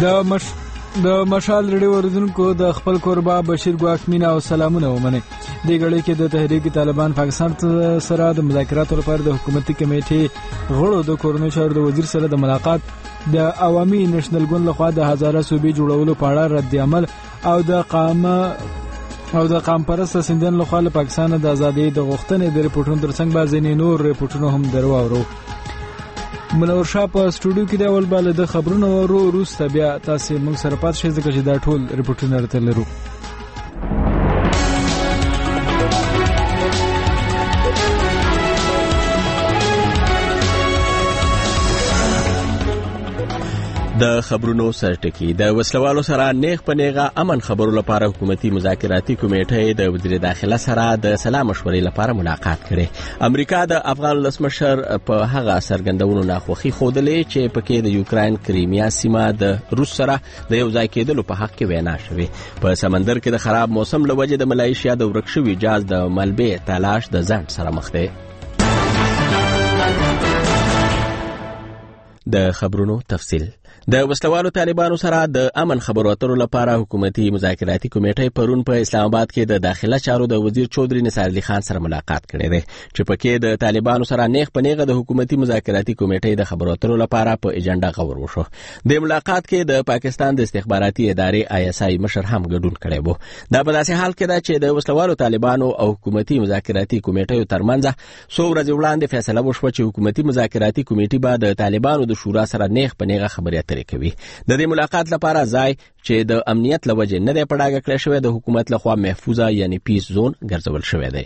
د مشال رډیو اوریدونکو د خپل کوربا بشیر ګواکمینا او سلامونه ومنه. د غړي کې د تحریک طالبان پاکستان سره د مذاکراتو لپاره د حکومتي کمیټې غړو د کورونو چارو د وزیر سره د ملاقات، د عوامي نېشنل ګوند لخوا د هزاره صوبې جوړولو په اړه رد عمل او د قام پرست سندن لخوا له پاکستان د ازادۍ د غوښتنې د ریپورتونو ترڅنګ بعضې نور ریپورتونه هم درواورو. منور شاه په سټوډیو کې د اول بالا د خبرونو وروسته بیا تاسو موږ سره پات شئ ځکه چې دا ټول ریپورتونه راته لرو. د خبرونو سرټکی د وسلوالو سره نیغ په نیغه امن خبرو لپاره حکومتي مذاکراتي کمیټه د وزیر داخله سره د سلام مشورې لپاره ملاقات کړي. امریکا د افغان ولسمشر په هغه سرګندونو ناخوښي ښودلې چې پکې د یوکراین کریمیا سیمه د روس سره د یو ځای کېدلو په حق کې وینا شوې. په سمندر کې د خراب موسم له وجې د ملایشیا د ورک شوي جهاز د ملبې تلاش د ځنډ سره مخ دی. د خبرونو تفصیل. د وسلوالو طالبانو سره د امن خبرو اترو لپاره حکومتي مذاکراتي کمیټه پرون په اسلام آباد کې د داخله چارو د وزیر چودري نثار علي خان سره ملاقات کړی دی چې پکې د طالبانو سره نیغ په نیغه د حکومتي مذاکراتي کمیټې د خبرو اترو لپاره په ایجنډا غور وشو. د ملاقات کې د پاکستان د استخباراتي ادارې ISI مشر هم ګډون کړی وو. دا په داسې حال کې ده چې د وسلوالو طالبانو او حکومتي مذاکراتي کمیټې ترمنځ څو ورځې وړاندې فیصله وشوه چې حکومتي مذاکراتي کمیټه به د طالبانو د شورا سره نیغ په نیغه خبرې کوي. د دې ملاقات لپاره ځای چې د امنیت لوجه نه دی پړاګه کړی شوی د حکومت لخوا محفوظه یعنی پیس زون ګرځول شوی دی.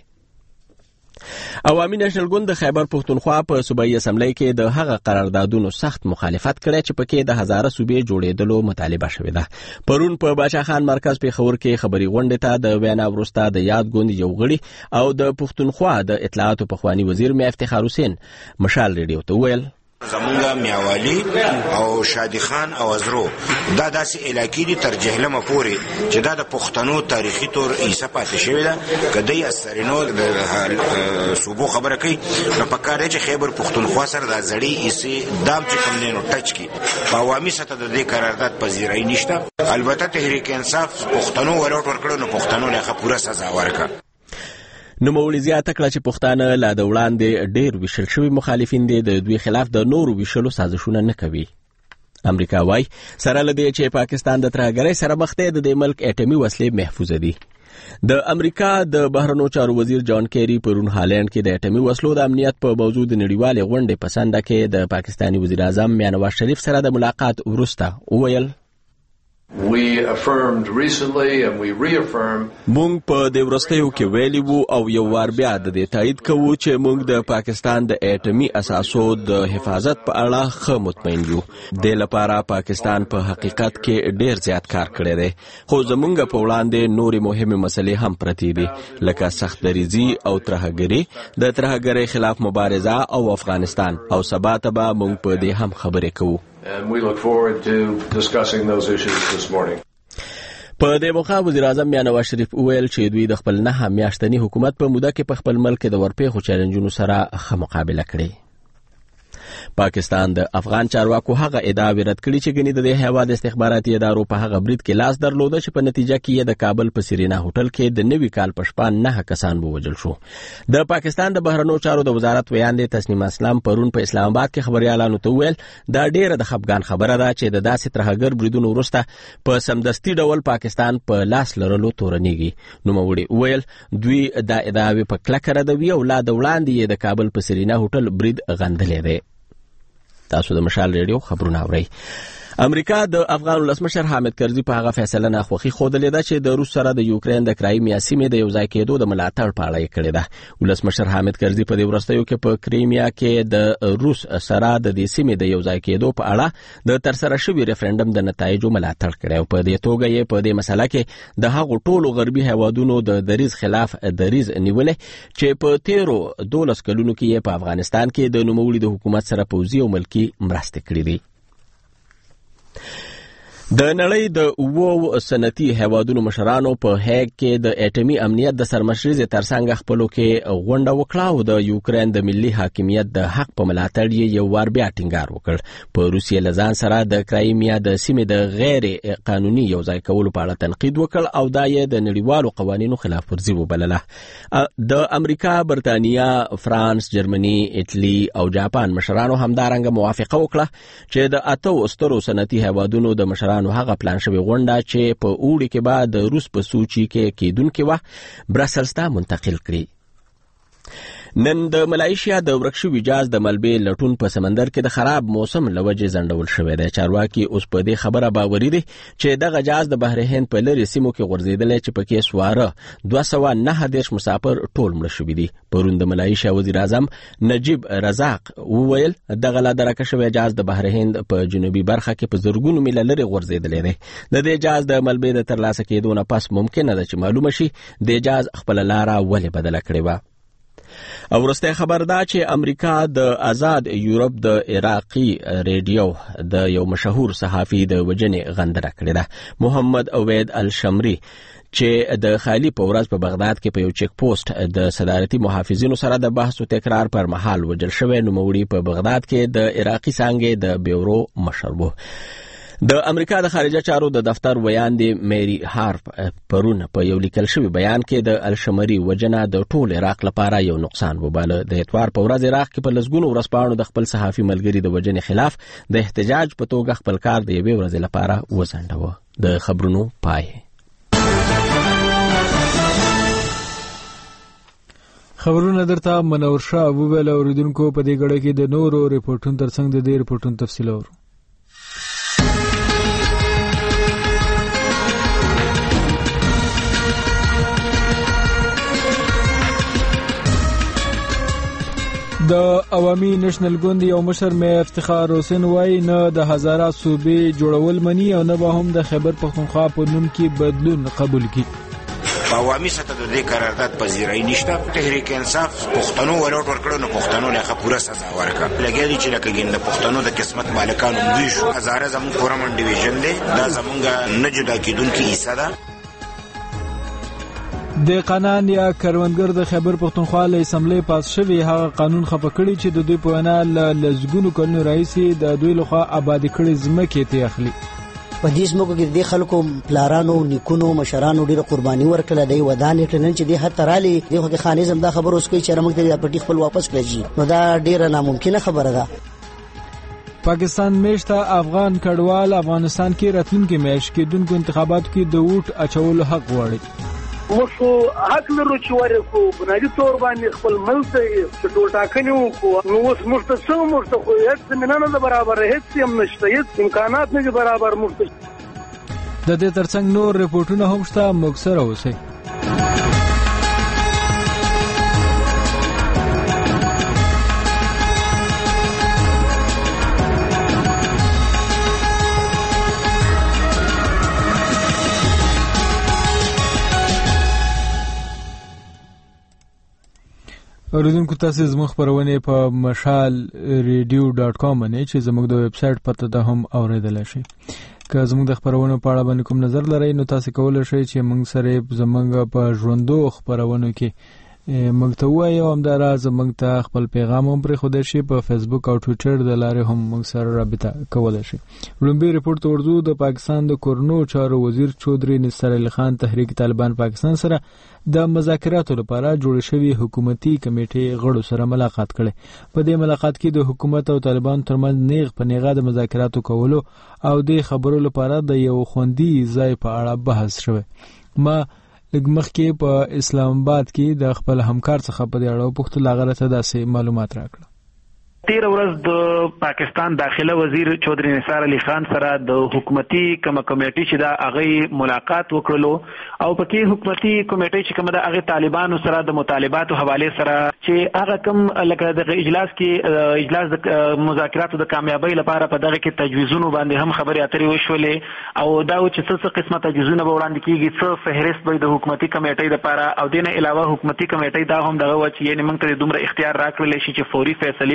عوامي نېشنل ګوند د خیبر پښتونخوا په صوبایي اسمبلی کې د هغه قراردادونو سخت مخالفت کړی چې پکې د هزاره صوبې جوړېدلو مطالبه شوې ده. پرون په باچا خان مرکز پیښور کې خبري غونډې ته د وینا وروسته د یاد ګوند یو غړي او د پښتونخوا د اطلاعاتو پخوانی وزیر میا افتخار حسین مشال ریډیو ته ویل زمونږ میاوالی او شادي خان او ازرو دا داسې علاقې دي تر جهلمه پورې چې دا د پښتنو تاریخي طور عیسه پاتې شوې ده. که دی اثرینو د صوبو خبره کوي نو په کار دی چې خیبر پښتونخوا سره دا زړې عیسې دام چې کوم دی نو ټچ کړي. په عوامي سطح د دې قرارداد پذیرایي نشته. البته تحریک انصاف پښتنو ولوټ ورکړو نو پښتنو له پوره سزا ورکړه. نوموړي زیاته کړه چې پښتانه لا د وړاندې ډېر ویشل شوي مخالفین دي د دوی خلاف د نورو ویشلو سازشونه نه کوي. امریکا وايي سره له دې چې پاکستان د ترهګرۍ سره مخ دی د دې ملک اټومي وسلې محفوظه دي. د امریکا د بهرنیو چارو وزیر جان کیری پرون هالند کې د اټومي وسلو د امنیت په موضوع د نړیوالې غونډې په سنده کې د پاکستاني وزیر اعظم میاں نواز شریف سره د ملاقات وروسته وویل We affirmed recently and we reaffirm مونږ په د ورستیو کې ویلي وو او یو وار بیا د دې تایید کوو چې مونږ د پاکستان د اټومي اساسو د حفاظت په اړه ښه مطمئن یو. د لپاره پاکستان په حقیقت کې ډیر زیات کار کړی دی خو زمونږ په وړاندې نورې مهمه مسلې هم پرتې دي لکه سخت دریزي او ترهګري د ترهګرۍ خلاف مبارزه او افغانستان او سبا ته به مونږ په دې هم خبرې کوو. And we look forward to discussing those issues this morning. په دې موخه وزیر اعظم میاں نواز شریف وویل چې دوی د خپل 9 میاشتني حکومت په موده کې په خپل ملک د ورپېښو چیلنجونو سره ښه مقابله کړې. پاکستان د افغان چارواکو هغه ادعاوې رد کړي چې ګنې د دې هیواد استخباراتي ادارو په هغه برید کې لاس درلوده چې په نتیجه کې یې د کابل په سرینا هوټل کې د نوي کال په شپه 9 کسان ووژل شو. د پاکستان د بهرنیو چارو د وزارت ویاند تسنیم اسلام پرون په اسلام آباد کې خبريالانو ته ویل دا ډیره د خفګان خبره ده چې د داسې ترهګر بریدونو وروسته په سمدستي ډول پاکستان په لاس لرلو تورنيږي. نوموړي ویل دوی دا ادعاوې په کلکه ردوي او لا د وړاندې یې د کابل په سرینا هوټل برید غندلې ده. تاسو د مشال ریډیو خبرونه اورئ. امریکا د افغان ولسمشر حامد کرزي په هغه فیصله ناخوښي ښودلې ده چې د روس سره د یوکرين د کرایمیا سیمې د یو ځای کېدو د ملاتړ په اړه یې کړې ده. ولسمشر حامد کرزي په دې ورستیو کې په کریمیا کې د روس سره د دې سیمې د یو ځای کېدو په اړه د ترسره شوي ریفرندم د نتایجو ملاتړ کړی او په دې توګه یې په دې مسله کې د هغو ټولو غربي هیوادونو د دریز خلاف دریز نیولې چې په تیرو 12 کلونو کې یې په افغانستان کې د نوموړي د حکومت سره پوځي او ملکی مرستې کړې دي. د نړۍ د اوو صنعتي هیوادونو مشرانو په هیګ کې د اټومي امنیت د سرمشرۍ ترڅنګ خپلو کې غونډه وکړه او د یوکرين د ملي حاکمیت د حق په ملاتړ یې یو وار بیا ټینګار وکړ. په روسیې لزان سره د کرایمیا د سیمې د غیر قانوني یوځای کولو په اړه تنقید وکړ او دا یې د نړیوالو قوانینو خلاف ورزي وبلله. د امریکا، برتانیا، فرانس، جرمني، ایټالي او جاپان مشرانو همدارنګه موافقه وکړه چې د اتو سترو صنعتي هیوادونو د مشرانو هغه پلان شوی غونډه چې په اوړي کې بعد د روس په سوچي کې کېدونکې وه برسلز ته منتقل کړي. نن د ملایشیا د ورکشوي جاز د ملبې لټون په سمندر کې د خراب موسم لوجه زندول شوی دی. چارواکي اوس په دې خبره باوري دي چې دغه جاز د بحر هند په لری سیمو کې غورځیدل چې پکې سواره 209 مسافر ټول مړ شوي دي. پرون د ملایشیا وزیر اعظم نجیب رزاق وویل دغه لا درکه شوی جاز د بحر هند په جنوبي برخه کې په زرګونو میله لري غورځیدل دی. د دې جاز د ملبې د ترلاسه کېدو نه پس ممکن ده چې معلومه شي د جاز خپل لاره ولې بدله کړې وه. او ورسته خبر دا چې امریکا د آزاد یورپ د عراقي ریډیو د یو مشهور صحافي د وجنې غندره کړې ده. محمد عوید الشمری چې د خالی په ورځ په بغداد کې په یو چیک پوسټ د صدارتي محافظینو سره د بحث او تکرار پر مهال وجل شوی نوموړي په بغداد کې د عراقي څانګې د بیورو مشر وو. د امریکا د خارجه چارو د دفتر ویاندې میری هارپ پرون په یو لیکل شوی بیان کې د الشمری وجنه د ټول عراق لپاره یو نقصان وباله. د اتوار په ورځ عراق کې په لسګونو ورځپاڼو د خپل صحافي ملګری د وجنې خلاف د احتجاج په توګه خپل کار د یوې ورځې لپاره وځنډاوه. د خبرونو پای. خبرونه درته منور شاه ابوبل اوریدونکو په دې غړې کې د نورو ریپورتونو ترڅنګ د دې ریپورتونو تفصیل اورو. د عوامي نېشنل ګوند یو مشر مې افتخار حسین وای نه د هزاره صوبې جوړول مني او نه به هم د خیبر پختونخوا په نوم کې بدلون قبول کړي. عوامي سطح د دې قرارداد پذیرای نشته. تحریک انصاف پښتنو ولوټ ورکړو نو پښتنو له پوره سزا ورکړه. لګیدي چې لکه ګند پښتنو د قسمت مالکانو دوی شو. هزاره زموږ کورمن ډیویژن دی دا زموږ نه جدا کیدونکې حصہ ده. د قانون یا کروندګر د خیبر پختونخوا له اسمبلی پاس شوی هغه قانون خپه کړی چې د دوی په وینا له لزګونو کلونو راځي د دوی لخوا آبادی کړي ځمکې ته اخلي. په دې ځمکو کې د خلکو پلارانو نیکونو مشرانو ډیره قرباني ورکړه دی ودانې کړنن چې د هر ترالي دغه خانیزم دا خبر اوس کوي چې موږ ته پټي خپل واپس کړی نو دا ډیره ناممکنه خبره ده. پاکستان میشته افغان کډوال افغانستان کې راتلونکي میاشت کې دونکو انتخاباتو کې د ووټ اچولو حق غواړي. موږ حق لرو چې ورکو بنادي تور باندې خپل ملک ته ټول ټاکنې وکړو. نو اوس موږ ته څنګه موږ ته خو هیڅ زمینه نه برابر هیڅ هم نشته هیڅ امکانات نه برابر موږ ته. د دې ترڅنګ نور ریپورتونه هم شته موږ سره اوسئ. اوریدونکو تاسو زموږ خبرونه په mashalradio.com باندې چې زموږ د ویب سټ پته ده هم اوریدل شي. که زموږ د خبرونو په اړه باندې کوم نظر لرئ نو تاسو کولای شئ چې موږ سره زموږ په ژوندو خبرونو کې موږ ته وایو هم دا زموږ ته خپل پیغام هم پرې خو شي په فیسبوک او ټوئیټر د لارې هم موږ سره رابطه کولای شي. لومبي ریپورت اردو د پاکستان د کورنو چارو وزیر چودري نصر علي خان تحریک طالبان پاکستان سره د مذاکراتو لپاره جوړ شوی حکومتي کمیټې غړو سره ملاقات کړي. په دې ملاقات کې د حکومت او طالبان ترمنځ نیغ په نیغه د مذاکراتو کولو او د خبرو لپاره د یو خوندي ځای په اړه بحث شوی. ما لګمخ کې په اسلام آباد کې د خپل همکار څخه په اړه پوښتنه لغړه داسې معلومات راکړه. تیر ورځ د پاکستان داخله وزیر چودري نثار علي خان سره د حکومتي کمیټې چې دا هغه ملاقات وکړلو او پکې حکومتي کمیټې چې کومه د هغه طالبانو سره د مطالباتو حواله سره چې هغه کوم لکه د اجلاس کې اجلاس د مذاکراتو د کامیابی لپاره په دغه کې تجویزونه باندې هم خبرې اترې وشولې او دا چې څه قسمه تجویزونه به وړاندې کیږي څه فهرست به د حکومتي کمیټې لپاره او دینه علاوه حکومتي کمیټې دا هم دغه و چې یعنی موږ ته دومره اختیار راکړل شي چې فوري فیصله وکړي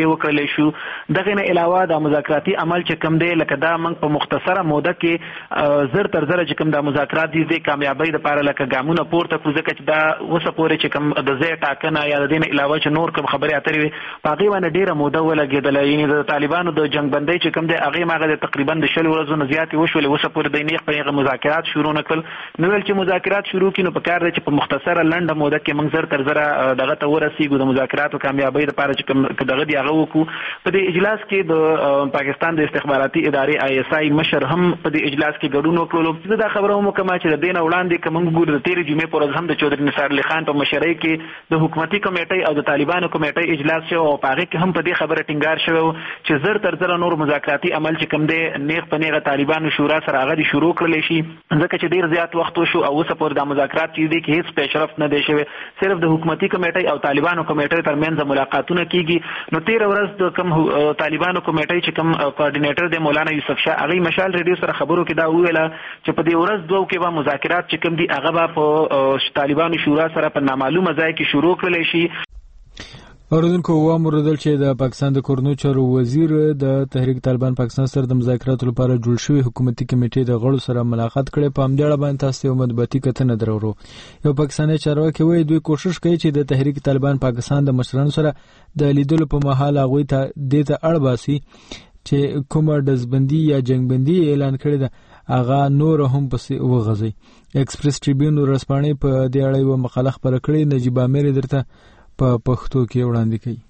کولای شو. دغه نه علاوه د مذاکراتي عمل چې کوم دی لکه دا موږ په مختصره موده کې زر تر زر چې کوم د مذاکرات دي د کامیابی لپاره لکه ګامونه پورته کړو، ځکه چې دا اوسه پورې چې کوم د ځای ټاکنه یا د دې نه علاوه چې نور کوم خبرې اترې وي په هغې باندې ډېره موده ولګېدله. یعنې د طالبانو د جنګ بندۍ چې کوم دی هغې ماغه د تقریبا د 20 ورځو نه زیاتې وشولې، اوسه پورې د نیغ په نیغه مذاکرات شروع نه کړل. نو ویل چې مذاکرات شروع کړي نو په کار دی چې په مختصره لنډه موده کې موږ زر تر زره دغه ته ورسېږو، د مذاکراتو کامیابۍ لپاره چې کوم دغه دی هغه وکړو. په دې اجلاس کې د پاکستان د استخباراتي ادارې ISI مشر هم په دې اجلاس کې ګډون وکړلو. زه دا خبره هم وکړم چې د دې نه وړاندې که موږ ګورو د تېرې جمعې په ورځ هم د چودھری نثار علي خان په مشرۍ کې د حکومتي کمیټۍ او د طالبانو کمیټۍ اجلاس شو او په هغې کې هم په دې خبره ټینګار شوی چې زر تر زره نور مذاکراتي عمل چې کوم دی نیغ په نیغه طالبانو شورا سره هغه دې شروع کړلی شي، ځکه چې ډېر زیات وخت وشو او اوسه پورې دا مذاکرات چې دي کې هېڅ پیشرفت نه دی شوی، صرف د حکومتي کمیټۍ او طالبانو کمیټۍ ترمنځ ملاقاتونه کېږي. نو تېره ورځ د کوم طالبانو کمیټۍ چې کوم کوارډینیټر دی مولانا یوسف شاه هغې مشال ریډیو سره خبرو کې دا وویله چې په دې ورځ دوو کې به مذاکرات چې کوم دي هغه به په طالبانو شورا سره په نامعلومه ځای کې شروع کړلی شي. اوریدونکو وامردل چې د پاکستان د کورنیو چارو وزیر د تحریک طالبان پاکستان سره د مذاکراتو لپاره جوړ شوی حکومتي کمیټې د غړو سره ملاقات کړي. په همدې اړه باندې تاسو یو مطبوعاتي کتنه درورو. یو پاکستاني چارواکي وایي دوی کوشش کوي چې د تحریک طالبان پاکستان د مشرانو سره د لیدلو په مهال هغوی ته دې ته اړ باسي چې کومه ډزبندي یا جنګبندي اعلان کړې ده هغه نور هم پسې وغځي. ایکسپریس ټریبیون ورځپاڼې په دې اړه یوه مقاله خپره کړې. نجیب عامر درته په پښتو کې وړاندې کوي.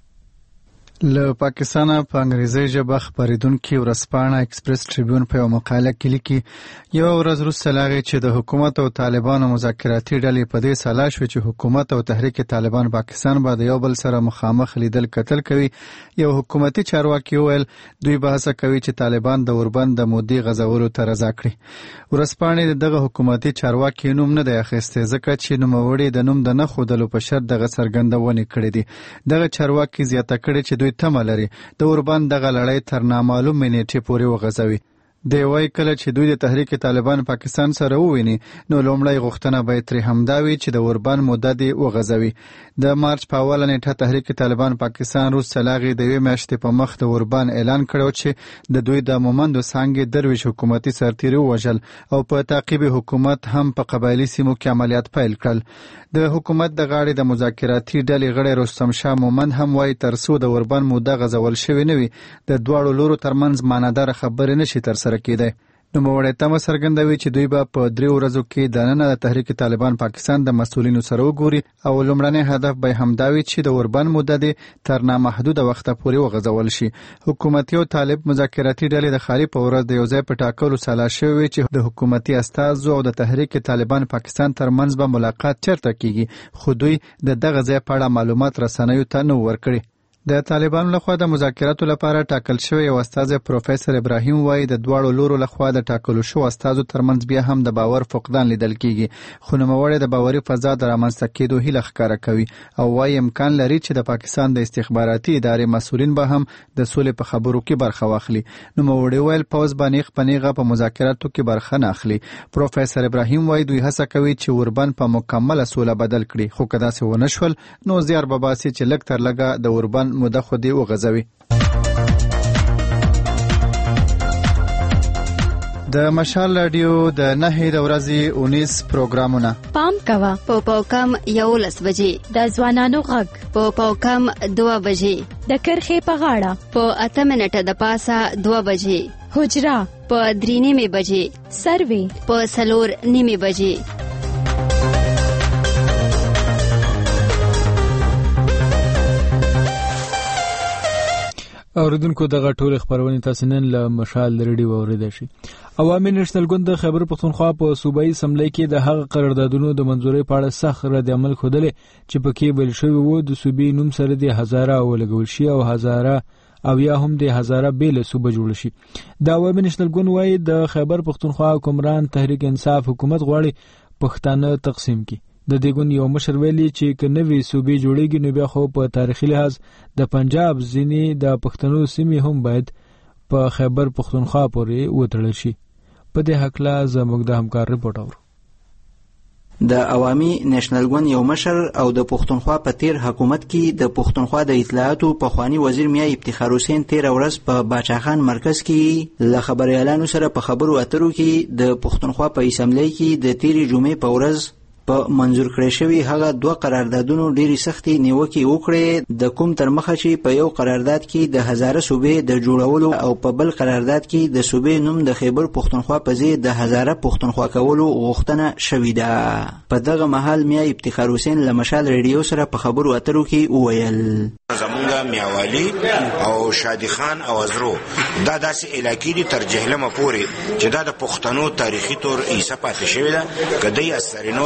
له پاکستانه په انګریزي ژبه خپرېدونکې ورځپاڼه ایکسپریس ټریبیون په یوه مقاله کې لیکي یوه ورځ وروسته له هغې چې د حکومت او طالبانو مذاکراتي ډلې په دې سلا شوې چې حکومت او تحریک طالبان پاکستان به د یو بل سره مخامخ لیدل کتل کوي، یو حکومتي چارواکي وویل دوی به هڅه کوي چې طالبان د اوربند د مودې غځولو ته رضا کړي. ورځپاڼې دغه حکومتي چارواکي نوم نه دی اخیستی ځکه چې نوموړي د نوم د نه ښودلو په شرط دغه څرګندونې کړې دي. دغه چارواکي زیاته کړې چې دوی تمه لري د اوربند دغه لړۍ تر نامعلومې نیټې پورې وغځوي. دی وایي کله چې دوی د تحریک طالبان پاکستان سره وویني نو لومړی غوښتنه به یې ترې همدا وي چې د اوربند موده دې وغځوي. د مارچ په اوله نیټه تحریک طالبان پاکستان وروسته له هغې د یوې میاشتې په مخ د اوربند اعلان کړی چې د دوی د مومندو څانګې درویش حکومتي سرتیري ووژل او په تعقیب حکومت هم په قبایلي سیمو کې عملیات پیل کړل. د حکومت د غاړې د مذاکراتي ډلې غړی رستم شاه مومند هم وایي تر څو د اوربند موده غځول شوې نه وي د دواړو لورو ترمنځ معناداره خبرې نشي ترسره کېدی. نوموړی تمه څرګندوي چې دوی به په 3 ورځو کې دننه د تحریک طالبان پاکستان د مسؤلینو سره وګوري او لومړنی هدف به همدا وي چې د اوربند موده دې تر نامحدوده وخته پورې وغځول شي. حکومتي او طالب مذاکراتي ډلې د خالي په ورځ د یو ځای په ټاکلو سلا شوې وي چې د حکومتي استازو او د تحریک طالبان پاکستان ترمنځ به ملاقات چیرته کیږي، خو دوی د دغه ځای په اړه معلومات رسنیو ته نه ورکړي. د طالبانو لخوا د مذاکراتو لپاره ټاکل شوی یو استازی پروفیسور ابراهیم وایي د دواړو لورو لخوا د ټاکلو شوو استازو ترمنځ بیا هم د باور فقدان لیدل کیږي، خو نوموړی د باوري فضا د رامنځته کېدو هیله ښکاره کوي او وایي امکان لري چې د پاکستان د استخباراتي ادارې مسؤلین به هم د سولې په خبرو کې برخه واخلي. نوموړی ویل پوځ به نیغ په نیغه په مذاکراتو کې برخه نه اخلي. پروفیسور ابراهیم وایي دوی هڅه کوي چې اوربند په مکمله سوله بدل کړي، خو که داسې ونه شول نو زیار به باسي چې لږ تر لږه د اوربند موده خو دې وغځوي. د مشال رادیو د 9 د ورځې 19 پروګرامونه پام کوه په پاوکم 11 بجې د ځوانانو غږ په پاوکم 2 بجې د کرخې په غاړه په 8 منټه د پاسه 2 بجې حجرا په 3 بجې سروي په 4 بجې. اوریدونکو دغه ټول خبرونه تاسو نن له مشال ریډیو اوریدئ شي. عوامي نېشنل ګوند د خیبر پښتونخوا په صوبایي اسمبلی کې د هغه قراردادونو د منځورۍ په اړه سخت رد عمل ښودلی چې پکې ویل شوي وو د صوبې نوم سره د هزاره ولګول شي او هزاره او یا هم د هزاره بیل صوبه جوړ شي. د عوامي نېشنل ګوند وایي د خیبر پښتونخوا حکمران تحریک انصاف حکومت غواړي پښتانه تقسیم کړي. د دې ګوند یو مشر ویلي چې که نوې صوبې جوړېږي نو بیا خو په تاریخي لحاظ د پنجاب ځینې د پښتنو سیمې هم باید په خیبر پښتونخوا پورې وتړل شي. په دې هکله زموږ د همکار رپورټ اورو. د عوامي نېشنل ګوند یو مشر او د پښتونخوا په تیر حکومت کې د پښتونخوا د اطلاعاتو پخوانی وزیر میا افتخار حسین تیر ورځ په باچاخان مرکز کې له خبريالانو سره په خبرو اترو کې د پښتونخوا په اسمبلی کې د تیرې جمعې په ورځ په منظور کړی شوی هغه دوه قراردادونو ډېری سختي نیوکې وکړې د کوم تر مخه چې په یو قرارداد کې د هزاره صوبې د جوړولو او په بل قرارداد کې د صوبې نوم د خیبر پښتونخوا په ځای د هزاره پښتونخوا کولو غوښتنه شوې ده. په دغه مهال میا افتخار حسین له مشال ریډیو سره په خبرو اترو کې وویل زمونږ میاوالی او شادي خان او ازرو دا داسې علاقې دي تر جهلمه پورې چې دا د پښتنو تاریخي طور ایسه پاتې شوې ده که دی اثرینو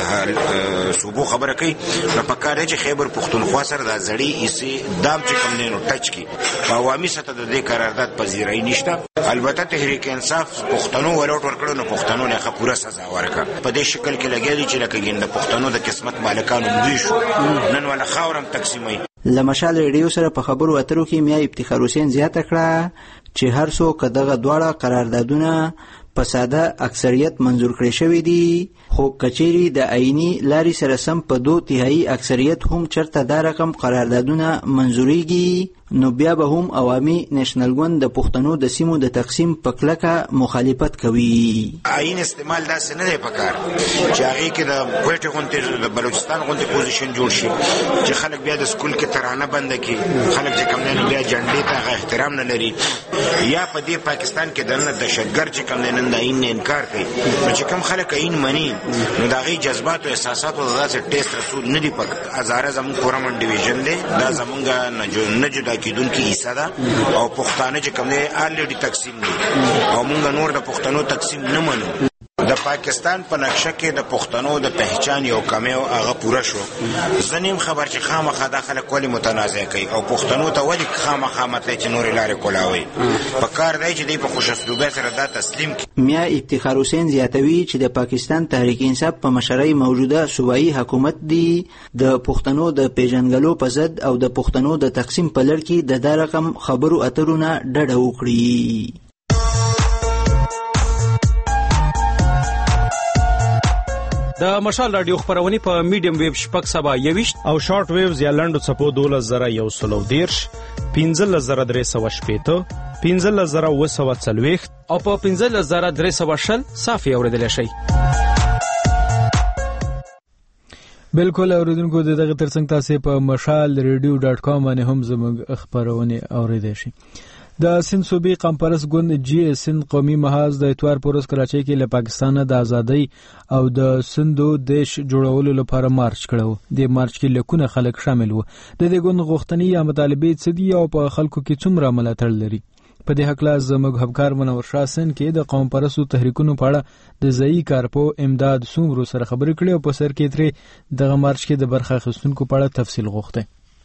صوبو خبره کوي نو په کار چې خیبر پښتونخوا سره د زړی ایسې دام چې کم نه نو ټچ کی په عوامي سطح د دې قرارداد پذیرای نشته. البته تحریک انصاف پښتنو ولوټ ورکړو نو پښتنو نه پوره سزا ورکړه په دې شکل کې لګیږي چې لکه ګنده پښتنو د قسمت مالکانو دوی شو نن ولا خاورم تقسیمای. لمشال ریډیو سره په خبرو اترو کې میا افتخار حسین زیاته کړه چې هر څوک دغه دواړه قراردادونه په ساده اکثریت منظور کړی شوی دی خو کچېری د آئینی لاري سره سم په 2/3 اکثریت هم چرته دا رقم قراردادونه منظوریږي نو بیا به هم عوامي نېشنل ګوند د پښتنو د سیمو د تقسیم په کلکه مخالفت کوي. آئین استعمال داسې نه دی پکار چې هغه کې د کوټه غونډې د بلوچستان غونډې پوزیشن جوړ شي چې خلک بیا د سکول کې ترانه بند کړي خلک چې کم نه بیا جنډې ته احترام نه لري یا په دې پاکستان کې دنه دهشتګرد چې کم نه د آئین انکار کوي چې کم خلک آئین مني نو دا غي جذبات او احساسات او داسې ټیسټ رسول نه دی پک هزاره زمون کورمن ډیویژن دی دا زمونږ نه جدا کیدونکې حصہ ده او پښتانه چې کوم دی الریډي تقسیم دي او مونږ نور د پښتنو تقسیم نه منو. د پاکستان په نقشه کې د پښتنو د پہچان یو کمی او هغه پوره شو. زنیم خبر چې خامخا داخله کولی متنازع کوي او پښتنو ته ولی خامخا مطلب چې نور لارې کولاوي په کار دی چې دی په خوشاسلوبه سره دا تسلیم کی. میا افتخار حسین زیاتوي چې د پاکستان تحریک انصاف په مشرۍ موجوده صوبایي حکومت دی د پښتنو د پیژنګلو په ضد او د پښتنو د تقسیم په لړ کې د رقم خبرو اترونه ډډه وکړي. د مشال رادیو خبرونه په میډیم ویو شپږ سبا 21 او شارټ ویوز یا لنډو چپو 12110 15380 15040 او په 15320 صافي اوریدل شي. بالکل اوریدونکو دغه ترڅنګ تاسو په mashalradio.com باندې هم زموږ خبرونه اوریدئ شي. د سند صوبې قمپرس ګوند جی سند قومي محاذ د اتوار پورس کراچۍ کې له پاکستان د ازادۍ او د سندو دیش جوړولو لپاره مارچ کړو. د مارچ کې لکونه خلک شامل وو. د دې ګوند غوښتنې یا مطالبې څه دي او په خلکو کې څومره ملاتړ لري؟ په دې حق لا زموږ همکار منور شاه سن کې د قوم پرستو تحریکونو په اړه د ځایي کارپو امداد سومرو سره خبرې کړې او په سر کې ترې دغه مارچ کې د برخه اخیستونکو په اړه تفصیل غوښته.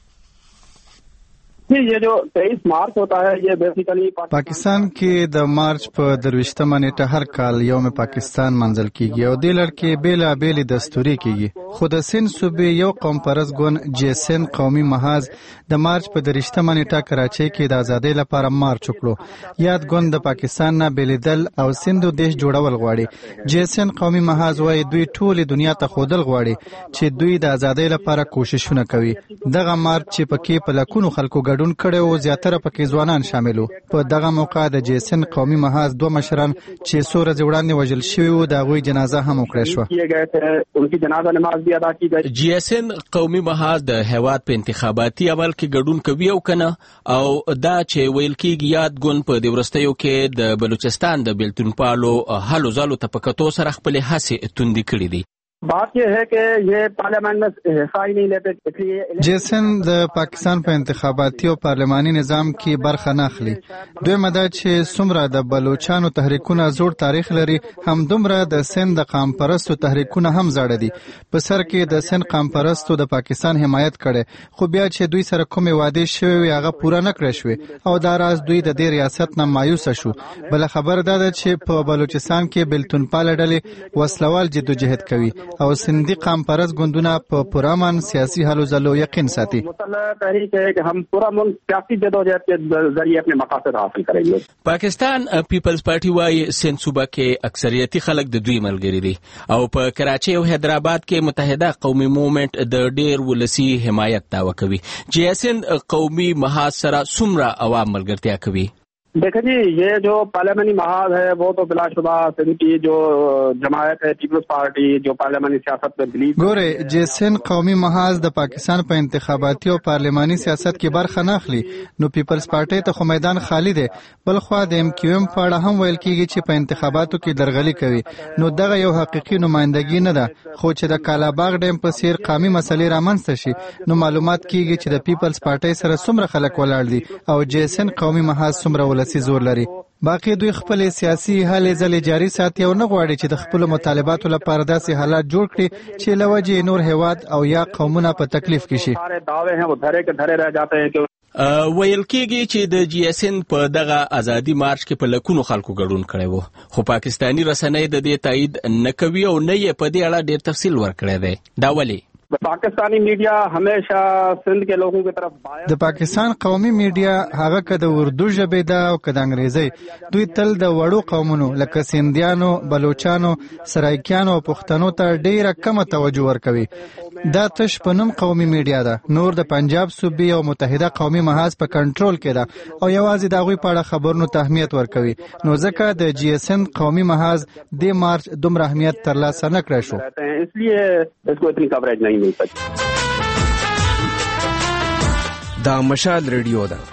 ये जो 23 मार्च होता है ये बेसिकली पाकिस्तान کې د مارچ په 23 نیټه هر کال یوم پاکستان منځل کیږي او د لړ کې بیلا بیل دستوري کیږي. خو د سند صوبې یو قوم پرست ګوند جیسن قومي محاذ د مارچ په 23 نیټه کراچۍ کې د ازادۍ لپاره مارچ وکړو. یاد ګوند د پاکستان نه بیلیدل او سندو دیش جوړول غواړي. جیسن قومي محاذ وايي دوی ټول دنیا ته خودل غواړي چې دوی د ازادۍ لپاره کوششونه کوي. دغه مارچ چې پکې په لکونو خلکو ګډون کړي او زیاتره پکې ځوانان شامل وو. په دغه موقع د جیسن قومي محاذ دوه مشران چې څو ورځې وړاندې وژل شوي وو د هغوی جنازه هم وکړه شوه. جیسن قومي محاذ د هیواد په انتخاباتي عمل کې ګډون کوي او کنه او دا چې ویل کېږي یاد ګوند په د ورستیو کې د بلوچستان د بیلتونپالو هلو ځالو ته په کتو سره خپل هڅې توندې کړې دي. बात यह है कि ये पार्लियामेंट में हिस्सा ही नहीं लेते इसलिए جیسن د پاکستان په انتخاباتي او پارلماني نظام کې برخه نه اخلي. دوی مده چې څومره د بلوچستانو تحریکونه زوړ تاریخ لري هم دومره د سند د قام پرستو تحریکونه هم زړه دي. په سر کې د سند قام پرستو د پاکستان حمایت کړي خو بیا چې دوی سره کومه وعده شوی هغه پوره نه کړی شوی او دا راز دوی د دې ریاست نه مایوس شو. بل خبر دا ده چې په بلوچستان کې بیلتونپال ډلې وسلوال جدوجہد کوي او سندي قام پرست ګوندونه په پرامن سیاسي هلو ځلو یقین ساتي. مسلح تحریک ہے کہ ہم پورا ملک سیاسی جدوجہد کے ذریعے اپنے مقاصد حاصل کریں گے. پاکستان پیپلز پارټي وايي سند صوبه کې اکثریتي خلک د دوی ملګري دي او په کراچي او حیدرآباد کې متحده قومي موومېنټ د ډېر ولسی حمایت دعوه کوي. جیسن قومي محاذ سره څومره عوام ملګرتیا کوي؟ دیکھیں جی یہ جو پارلیمانی محاذ ہے وہ تو بلا شبہ سندھ کی جو جماعت ہے پیپلز پارٹی جو پارلیمانی سیاست میں بلیو ګوره جیسن قومي محاذ د پاکستان په انتخاباتي او پارلیماني سیاست کې برخه نه اخلي نو پیپلز پارټي ته خو میدان خالی دی. بل خو د ام کیو ام په اړه هم ویل کیږي چې په انتخاباتو کې درغلي کوي نو دغه یو حقيقي نمائندګي نه ده. خو چې د کالاباغ ډیم په سیر قومي مسلې رامنځته شي نو معلومات کیږي چې د پیپلز پارټي سره څومره خلک ولاړ دي او جیسن قومي محاذ څومره زور لري. باقي دوی خپل سیاسي هلې ځلې جاري ساتي او نه غواړي چې د خپل مطالباتو لپاره داسې حالات جوړ کړي چې لوجه نور هیواد او یا قومونه په تکلیف کې شي. ویل کېږي چې د جی اس ان په دغه ازادي مارچ کې په لکونو خلکو ګډون کړی وو خو پاکستانی رسنۍ د دې تایید نه کوي او نه یې په دې اړه ډېر تفصیل ورکړی دی. دا ولې؟ پاکستانی میډیا همیشه سند کې لوگوں کی طرف د پاکستان قومي میډیا هغه که د اردو ژبې ده او که د انګریزي دوی تل د وړو قومونو لکه سیندیانو، بلوچانو، سرایکیانو او پښتنو ته ډیره کمه توجه ورکوي. دا تش په نوم قومي میډیا ده. نور د پنجاب صوبې او متحده قومي محاذ په کنټرول کې ده او یوازې د هغوی په اړه خبرونو ته اهمیت ورکوي. نو ځکه د جی اس ان قومي محاذ د مارچ دومره اهمیت ترلاسه نه کړی شو. اسلیے اس کو اتنی کوریج نہیں مل سکتی. دا مشال ریډیو ده.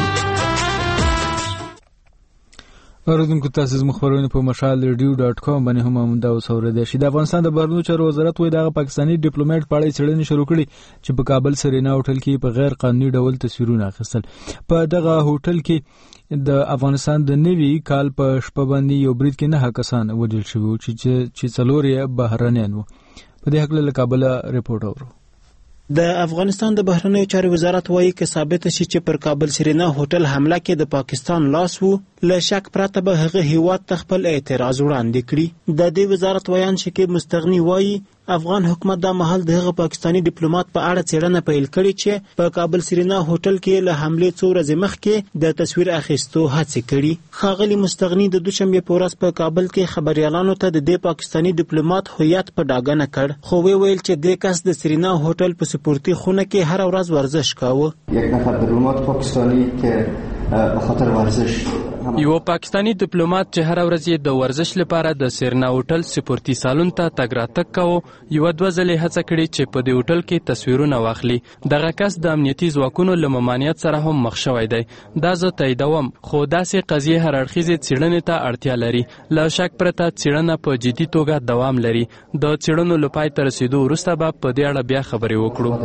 اوریدونکو تاسو زموږ خبرونه په mashalradio.com باندې هم دا اوسوریدئ شي. د افغانستان د بهرنیو چارو وزارت وایي د پاکستانی ډیپلوماټ په اړه څېړنې شروع کړې چې په کابل سرینا هوټل کې په غیر قانوني ډول تصویرونه اخیستل. په دغه هوټل کې د افغانستان د نوي کال په شپه باندې یو برید کې 9 کسان وژل شوي وو چې 4 یې بهرنیان وو. په دې حق له کابل ریپورت اورو. د افغانستان د بهرنیو چارو وزارت وایي چې ثابت شي چې پر کابل سرینا هوټل حمله کې د پاکستان لاس وو له شک پرته به هغه هیواد ته خپل اعتراض وړاندې کړي. د دې وزارت ویان شکیب مستغنی وایي افغان حکومت د محل د هغه پاکستانی ډیپلوماټ په اړه څېړنه پیل کړې چې په کابل سرینا هوټل کې له حمله څو ورځې مخکې د تصویر اخیستو هڅې کړي. ښاغلي مستغنی د دوشنبه په ورځ په کابل کې خبريالانو ته د دې پاکستانی ډیپلوماټ هویت په ډاګه نه کړ خو ویل چې د کس د سرینا هوټل په سپورتي خونه کې هر ورځ ورزش کاوه. یک نفر دیپلمات پاکستانی که به خاطر ورزش یو پاکستانی ډیپلوماټ چې هر ورځ د ورزش لپاره د سرینا هوټل سپورتي سالون ته تګ راتګ کاوه یو دوه ځلې هڅه کړې چې په دې هوټل کې تصویرونه واخلي. دغه کس د امنیتي ځواکونو له ممانعت سره هم مخ شوی دی. دا زه تاییدوم خو داسې قضیې هر اړخیزې څېړنې ته اړتیا لري. له شک پرته څېړنه په جدي توګه دوام لري. د څېړنو له پای ته رسیدو وروسته به په دې اړه بیا خبرې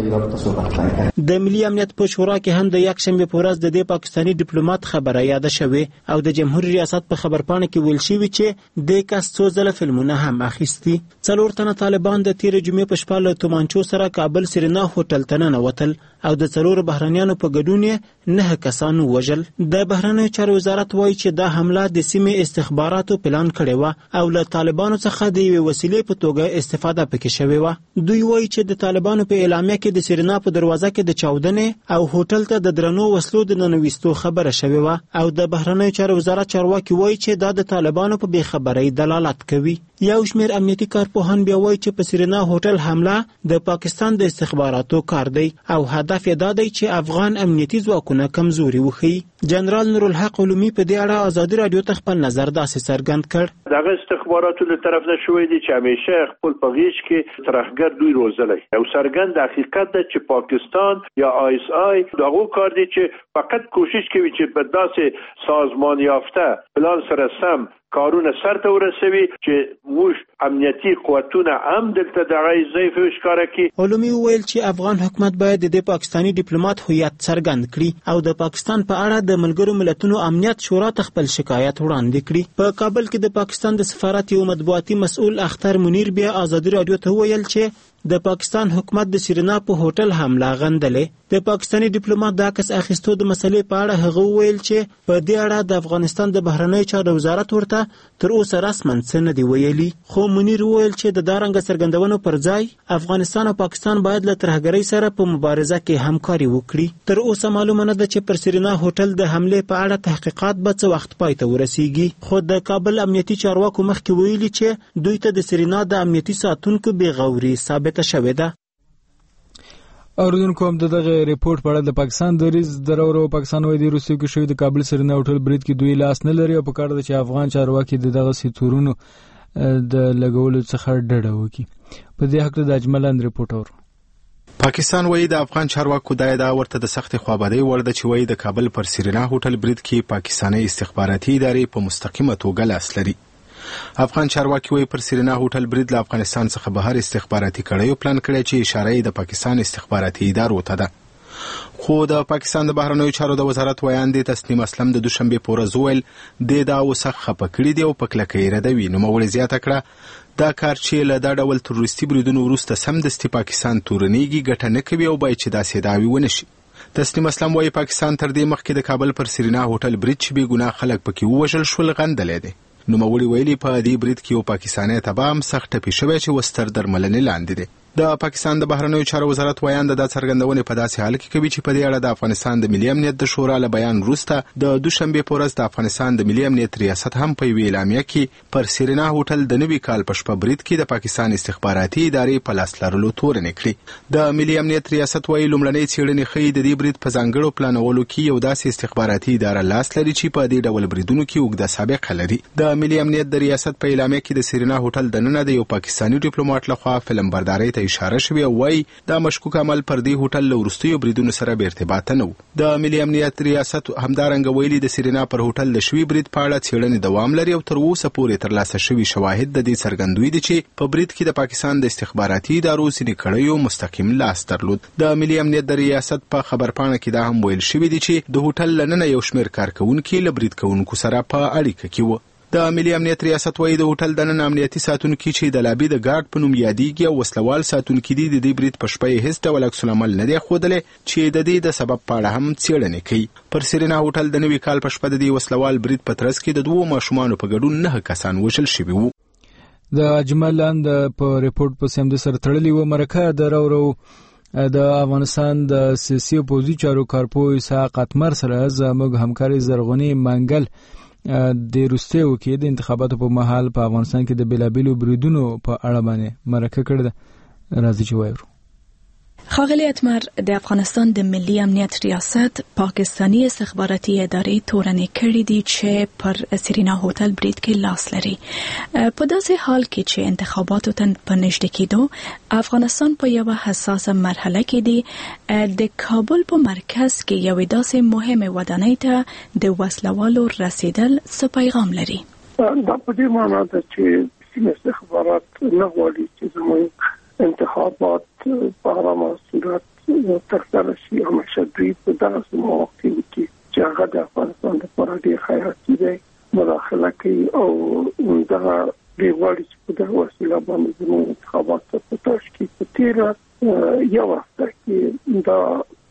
وکړو. د ملي امنیت په شورا کې هم د یکشنبه په ورځ د دې پاکستانی ډیپلوماټ خبره یاد شوې او د جمهوریت ریاست په خبرپاڼه کې ویل شوی چې د کس څو ځله فلمونه هم اخیستي. 4 تنه طالبان د تیر جمعې په شپه له تومانچو سره کابل سرینا هوټل ته ننوتل او د 4 بهرنیانو په ګډون 9 کسان وژل. د بهرنیو چارو وزارت وایي چې دا حمله د سیمې استخباراتو پلان کړې و او له طالبانو څخه د یوې وسیلې په توګه استفاده پکې شوې و. دوی وایي چې د طالبانو په اعلامیه کې د سرینا په دروازه کې د چاودنې او هوټل ته د درنو وسلو د ننويستو خبره شوې و او د بهرنیو چارو وزارت چارواکي وایي چې دا د طالبانو په بېخبرۍ دلالت کوي. یو شمېر امنیتي کارپوهان بیا وایي چې په سرینا هوټل حمله د پاکستان د استخباراتو کار دی او هدف یې دا دی چې افغان امنیتي ځواکونه کمزوري وښيي. جنرال نورالحق علومي په دې اړه ازادي راډیو ته خپل نظر داسې څرګند کړ. دغه استخباراتو له طرف نه شوی دی چې همیشه خپل په غیږ کې ترهګر دوی روزلی او څرګند حقیقت ده چې پاکستان یا آی اس آی دغه کار دی چې فقط کوشش کوي چې په داسې سازمان یافته پلان سره سم کارونه سرته ورسوي چې موږ امنیتي قوتونه هم دلته دغه ضعیف ښکاره کړي. علومي وویل چې افغان حکومت باید د پاکستانی ډیپلوماټ هویت څرګند کړي او د پاکستان په اړه د ملګرو ملتونو امنیت شورا ته خپل شکایت وړاندې کړي. په کابل کې د پاکستان د سفارت یو مطبوعاتي مسؤل اختر منیر بیا ازادي راډیو ته وویل چې د پاکستان حکومت د سرینا په هوټل حمله غندلې. د پاکستانی ډیپلوماټ د عکس اخیستو د مسلې په اړه هغه وویل چې په دې اړه د افغانستان د بهرنیو چارو وزارت ورته تر اوسه رسماً څه نه دی ویلي خو منیر وویل چې د دارنګ څرګندونو پر ځای افغانستان او پاکستان باید له ترهګرۍ سره په مبارزه کې همکاري وکړي. تر اوسه معلومه نه ده چې پر سرینا هوټل د حمله په اړه تحقیقات به څه وخت پای ته ورسیږي، خو د کابل امنیتي چارواکو مخکې ویلي چې دوی ته د سرینا د امنیتي ساتونکو بېغوري ثابته شوې ده. اوریدونکو هم دغه ریپورت په اړه د پاکستان دریځ درورو پاکستان وایي د روسیې کې شوی د کابل سرینا هوټل برید کې دوی لاس نه لري او په کار ده چې افغان چارواکي دغه سیتورونو د لګولو څخه ډډه وکړي. په دې حق د اجملند ریپورت اور پاکستان وایي د افغان چارواکو دا ورته د سخت خوابدۍ وړ ده چې وایي د کابل پر سرینا هوټل برید کې پاکستاني استخباراتي ادارې په مستقیمه توګه لاس لري. افغان چارواکي وایي پر سرینا هوټل برید له افغانستان څخه بهر استخباراتي کړیو پلان کړی چې اشاره یې د پاکستان استخباراتي ادارو ته ده. خو د پاکستان د بهرنیو چارو د وزارت ویاندې تسنیم اسلم د دوشنبه په ورځ وویل دا وسخ خپه کړي دی او په کلکه یې ردوي. نوموړي زیاته کړه دا کار چې له دا ډول تروریستي بریدونو وروسته سمدستي پاکستان تورنېږي ګټه نه کوي او باید چې داسې دعوې ونه شي. تسنیم اسلم وایي پاکستان تر دې مخکې د کابل پر سرینا هوټل برید چې بې ګناه خلک پکې ووژل شول غندلی دی. نوموړي ویلي په دې برید کې یو پاکستاني تباه هم سخت ټپي شوی چې اوس تر درملنې لاندې دی. د پاکستان د بهرنیو چارو وزارت ویاند د څرګندونې په داسې حال کې کوي چې په دې اړه د افغانستان د ملي امنیت د شورا له بیان وروسته د دوشنبه په ورځ د افغانستان د ملي امنیت ریاست هم په یوې اعلامیه کې پر سرینا هوټل د نوي کال په شپه برید کې د پاکستان استخباراتي ادارې په لاس لرلو تورنې کړې. د ملي امنیت ریاست وایي لومړنۍ څېړنې ښیي د دې برید په ځانګړو پلانولو کې یو داسې استخباراتي اداره لاس لري چې په دې ډول بریدونو کې اوږده سابقه لري. د ملي امنیت د ریاست په اعلامیه کې د سرینا هوټل دننه د یو پاکستاني ډیپلوماټ لخوا فلمبردارۍ ته اشاره شوې وای دا مشکوک عمل پر دې هوټل له وروستیو بریدونو سره به ارتباط نه و. د ملي امنیت ریاست همدارنګه ویلي د سرینا پر هوټل د شوي برید په اړه څېړنې دوام لري او تر اوسه پورې ترلاسه شوي شواهد د دې څرګندوي دي چې په برید کې د پاکستان د استخباراتي ادارو ځینې کړیو مستقیم لاس درلود. د ملي امنیت د ریاست په خبرپاڼه کې دا هم ویل شوي دي چې د هوټل لننه یو شمېر کارکونکي له برید کوونکو سره په اړیکه کې وو. د ملي امنیت ریاست وایي د هوټل دننه امنیتي ساتونکي چې د لابي د ګارد په نوم یادېږي او وسلوال ساتونکي دي د دې برید په شپه یې هیڅ ډول عکس العمل نه دی ښودلی چې د دې د سبب په اړه هم څېړنې کوي. پر سرینا هوټل د نوي کال په شپه د دې وسلوال برید په ترڅ کې د 2 ماشومانو په ګډون 9 کسان وژل شوي وو. د اجملند په ریپورت په سم د سره تړلې و مرکه د راورو د افغانستان د سیاسي او پوځي چارو کارپوه اسحاق اتمر سره زموږ همکاري زرغونی منګل د روسیې کې د انتخاباتو په مهال په افغانستان کې د بیلابیلو بریدونو په اړه باندې مرکه کړې. راځي چې وایو ښاغلی اتمر د افغانستان د ملي امنیت ریاست پاکستانی استخباراتي ادارې تورنې کړې دي چې پر سرینا هوټل برید کې لاس لري. په داسې حال کې چې انتخاباتو ته په نږدې کېدو افغانستان په یوه حساسه مرحله کې دی، د کابل په مرکز کې یوې داسې مهمې ودانۍ ته د وسلوالو رسیدل څه پیغام لري؟ دا په دې معنی ده چې سیمه استخبارات نه غواړي چې زموږ انتخابات په هغه صورت ترسره شي. همیشه دوی په داسې مواقعو کې چې هغه د افغانستان لپاره ډېر حیاتي دی مداخله کوي او دغه دوی غواړي چې په دغه وسیله باندې زموږ انتخابات ته په تاش کې په تېره یو هفته کې دا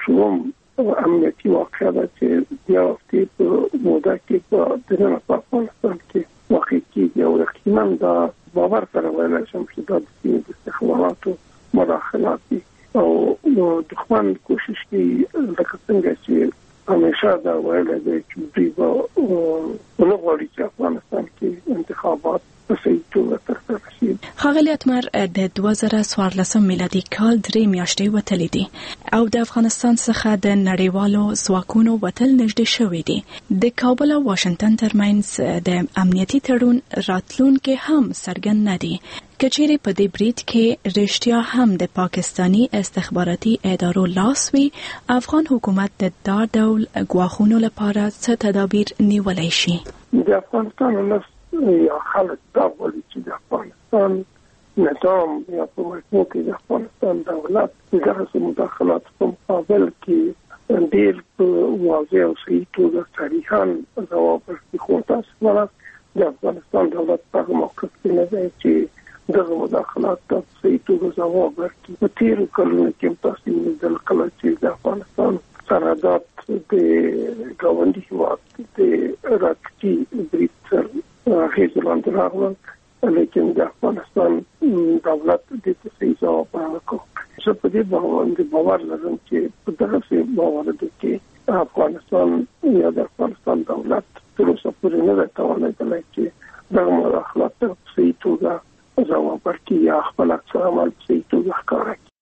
ټول امنیتي واقعه ده چې یو هفتې په موده کې په دننه په افغانستان کې واقع کېږي او یقینا دا باور سره ویلی شم چې دا د سیمې د استخباراتو مداخلات دي او دښمن کوشش کوي لکه څنګه چې همیشه دا ویلی دی چې دوی به ونه غواړي چې افغانستان کې انتخابات په صحیح توګه ترسره شي. ښاغلی اتمر د 2014 میلادي کال 3 میاشتې وتلې دي او د افغانستان څخه د نړیوالو ځواکونو وتل نږدې شوي دي. د کابل او واشنگټن ترمنځ د امنیتي تړون راتلونکي هم څرګند نه دي. که چیرې په دې برید کې رښتیا هم د پاکستانی استخباراتي ادارو لاس وي، افغان حکومت د دا ډول ګواښونو لپاره څه تدابیر نیولی شي؟ د افغانستان یا خلک دا غواړي چې د افغانستان نظام یا په مجموع کې د افغانستان دولت دغه مداخلات په مقابل کې ډېر په واضح او صحیح توګه صریحا ځواب ورکړي. خو تاسو د افغانستان دولت په موقف کې نه دی چې دغه مداخلات ته صحیح توګه ځواب ورکړي. په تېرو کلونو کې تاسو ولیدل کله چې د افغانستان سرحدات د ګاونډي هېواد د راکټي برید سره اغېز لاندې راغلل لیکن د افغانستان دولت د صحیح ځواب ورکړ. زه په دې باور لرم چې په دغه څه باور دي چې افغانستان یا د افغانستان دولت تر اوسه پورې نه توانېدلی چې دغه مداخلات په صحیح توګه ځواب ورکړي یا خپل عکس العمل په صحیح توګه ښکاره کړي.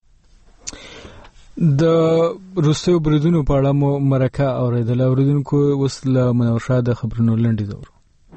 د روسیو بریدونو په اړه مو مرکه اوریدل. اوریدونکو اوس له منور شاه د خبرونو لنډیز اورو.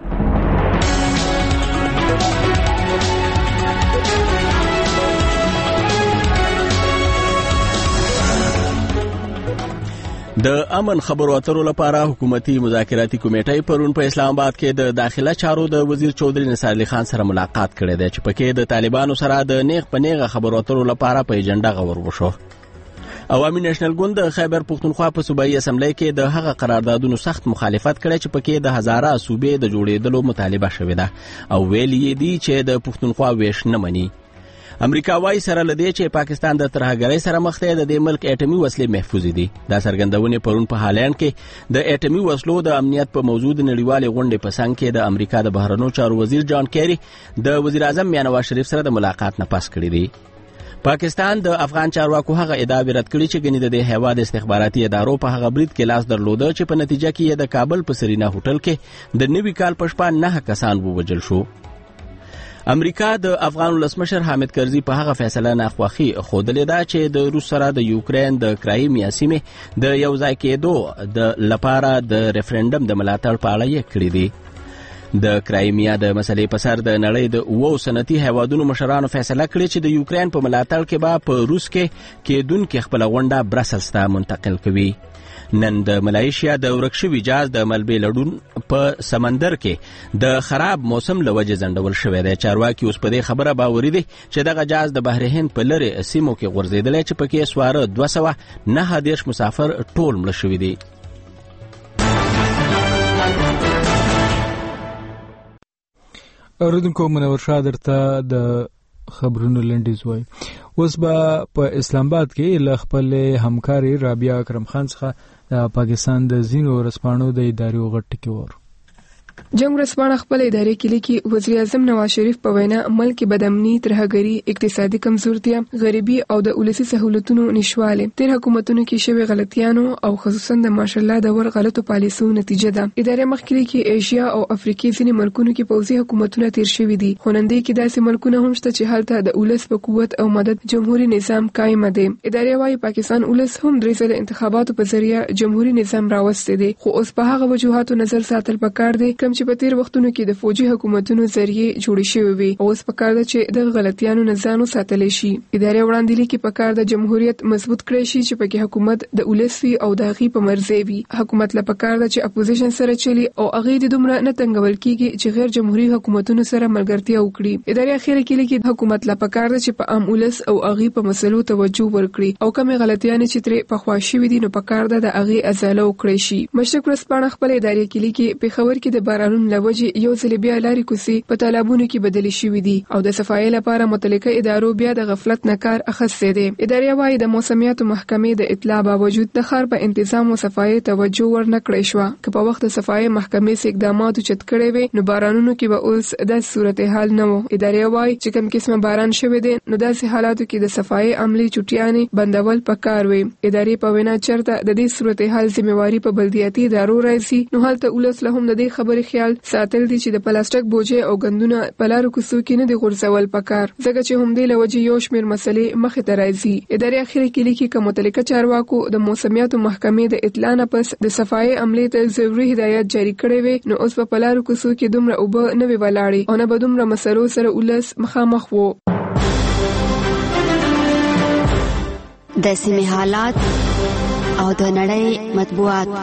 د امن خبرو اترو لپاره حکومتي مذاکراتي کمیټې پرون په اسلام آباد کې د داخله چارو د وزیر چودري نثار علي خان سره ملاقات کړې ده چې پکې د طالبانو سره د نیغ په نیغه خبرو اترو لپاره په ایجنډا غور وشو. عوامي نېشنل ګوند د خیبر پختونخوا په صوبایي اسمبلی کې د هغه قراردادونو سخت مخالفت کړی چې پکې د هزاره صوبې د جوړېدلو مطالبه شوې ده او ویل یې دي چې د پختونخوا ویش نه مني. امریکا وايي سره لدې چې پاکستان د ترهګرۍ سره مخ دی د دې ملک اټومي وسلې محفوظ دي. دا څرګندونه پرون په هالند کې د اټومي وسلو د امنیت په موضوع د نړیوالې غونډې په څنګ کې د امریکا د بهرنیو چارو وزیر جان کیری د وزیر اعظم میاں نواز شریف سره د ملاقات نه پس کړی دی. پاکستان د افغان چارواکو هغه ادعا رد کړې چې ګنې د هیواد استخباراتي ادارو په هغه برید کې لاس درلوده چې په نتیجه کې د کابل په سرینا هوټل کې د نوي کال په شپه 9 کسان ووژل شو. امریکا د افغان ولسمشر حامد کرزي په هغه فیصله ناخوښي خوده ده چې د روس سره د یوکرين د کرایمیا سیمې د یو ځای کېدو د لپاره د ریفرندم د ملاتړ په اړه یې کړی دی. د کرایمیا د مسلې په سر د نړۍ د 9 سنتي هیوادونو مشرانو فیصله کړې چې د یوکرين په ملاتړ کې به په روس کې کېدونکو خپل غونډه برسلز ته منتقل کوي. نن د ملایشیا د ورکشوي جاز د ملبې لډون په سمندر کې د خراب موسم لوجه زندول شوې ده. چارواکي اوس په دې خبره باوري دي چې دغه جاز د بحر هند په لری سیمو کې غورځیدل چې پکې سواره 209 مسافر ټول مړ شوي دي. اوریدونکو منور شاه درته د خبرونو لنډیز وای. اوس به په اسلام آباد کې له خپل همکاري رابعه اکرم خان څخه د پاکستان د زینو ورسپانو د ادارې غټ کې ور جنگ ورسپانه خپل ادارې کې لیکي وزیر اعظم نواز شریف په وینا ملک بدامني ترهګری اقتصادي کمزورتیا غریبي او د ولسی سہولتونو نشواله تیر حکومتونو کې شوی غلطیانو او خصوصا د ماشالله د ور غلطو پالیسو نتیجه ده. ادارې مخکې کې ایشیا او افریقي ځینې ملکونو کې پوځي حکومتونه تیر شوي دي خو نن دې کې داسې ملکونه هم شته چې هلته د ولس په قوت او مدد جمهوریت نظام قائم دی. ادارې وايي پاکستان ولس هم درې ځله انتخاباتو په ذریعہ جمهوریت نظام راوستي دي خو اوس په هغه وجوهاتو نظر ساتل پکار دي چې په تیر وختونو کې د فوجي حکومتونو ذریعہ جوړې شوې وي او اوس پکار ده چې د غلطیانو نه ځان وساتل شي. ادارې وړاندې لیکي پکار ده جمهوریت مضبوط کړي شي چې پکې حکومت د ولسي او د غي په مرزي وي. حکومت له پکار ده چې اپوزیشن سره چلی او هغه د دومره نه تنګول کیږي چې غیر جمهوریت حکومتونو سره ملګرتیا وکړي. ادارې اخیره کې لیکي حکومت له پکار ده چې په عام ولس او هغه په مسلو توجه ورکړي او کومه غلطیانه چې ترې په خواشي وي نو پکار ده د هغه ازاله وکړي شي. مشرق ورسپانه خپل ادارې کې لیکي په خبر کې د بارانونو لوجه یو ځل بیا لارې کوسي په طالبونو کې بدلی شوې دي او د صفایي لپاره متعلقه ادارو بیا د غفلت نه کار اخیسته دي. ادارې وايي د موسمیاتو محکمې د اطلاع باوجود د خار په تنظیم او صفایي توجه ورنه کړې شو که په وخت صفایي محکمې سي اقدامات چت کړي وي نو بارانونو کې به اوس د صورتحال نه وو. ادارې وايي چې کوم قسمه باران شوه دي نو داسې حالاتو کې د صفایي عملی چټیانې بندول پکار وي. ادارې په وینا چرته د دې صورتحال ذمہواری په بلدیاتي ادارو راځي نو هلته ولس له هم د دې خبرې خیال ساتل دي چې د پلاستیک بوجه او غندونه په لارو کوڅو کې نه دي غورځول پکار ځکه چې هم دې لوجه یو شمیر مسلې مخې ته راځي. ادارې اخیری کې لیکي چې متعلقه چارواکو د موسمیاتو محکمې د اطلاع نه پس د صفایي عملي ته ضروري هدایت جاری کړې وي نو اوس په لارو کوڅو کې دومره اوبه نه وی ولاړې او نه به دومره مسلو سره ولس مخامخ وو. د سیمې حالات او د نړۍ مطبوعات.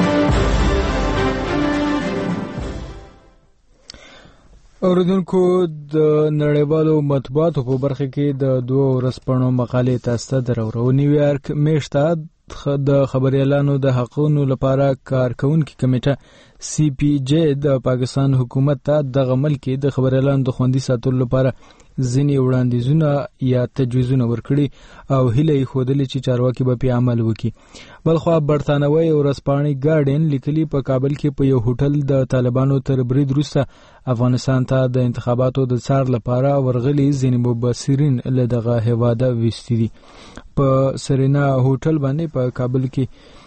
اوریدونکو د نړیوالو مطبوعاتو په برخه کې د 2 ورځپاڼو مقالې تاسو ته درورو. نیویارک میشته د خبريالانو د حقوقو لپاره کارکونکو کمیټه سی پی جی د پاکستان حکومت ته د ملک د خبريالانو د خوندي ساتلو لپاره ځینې وړاندیزونه یا تجویزونه ورکړي او هیله یې ښودلې چې چارواکي به پرې عمل وکړي. بلخوا برتانوي ورځپاڼې ګارډین لیکلي په کابل کې په یو هوټل د طالبانو تر برید وروسته افغانستان ته د انتخاباتو د څار لپاره ورغلي ځینې مبصرین له دغه هیواده ویستي دي. په سرینا هوټل باندې په کابل کې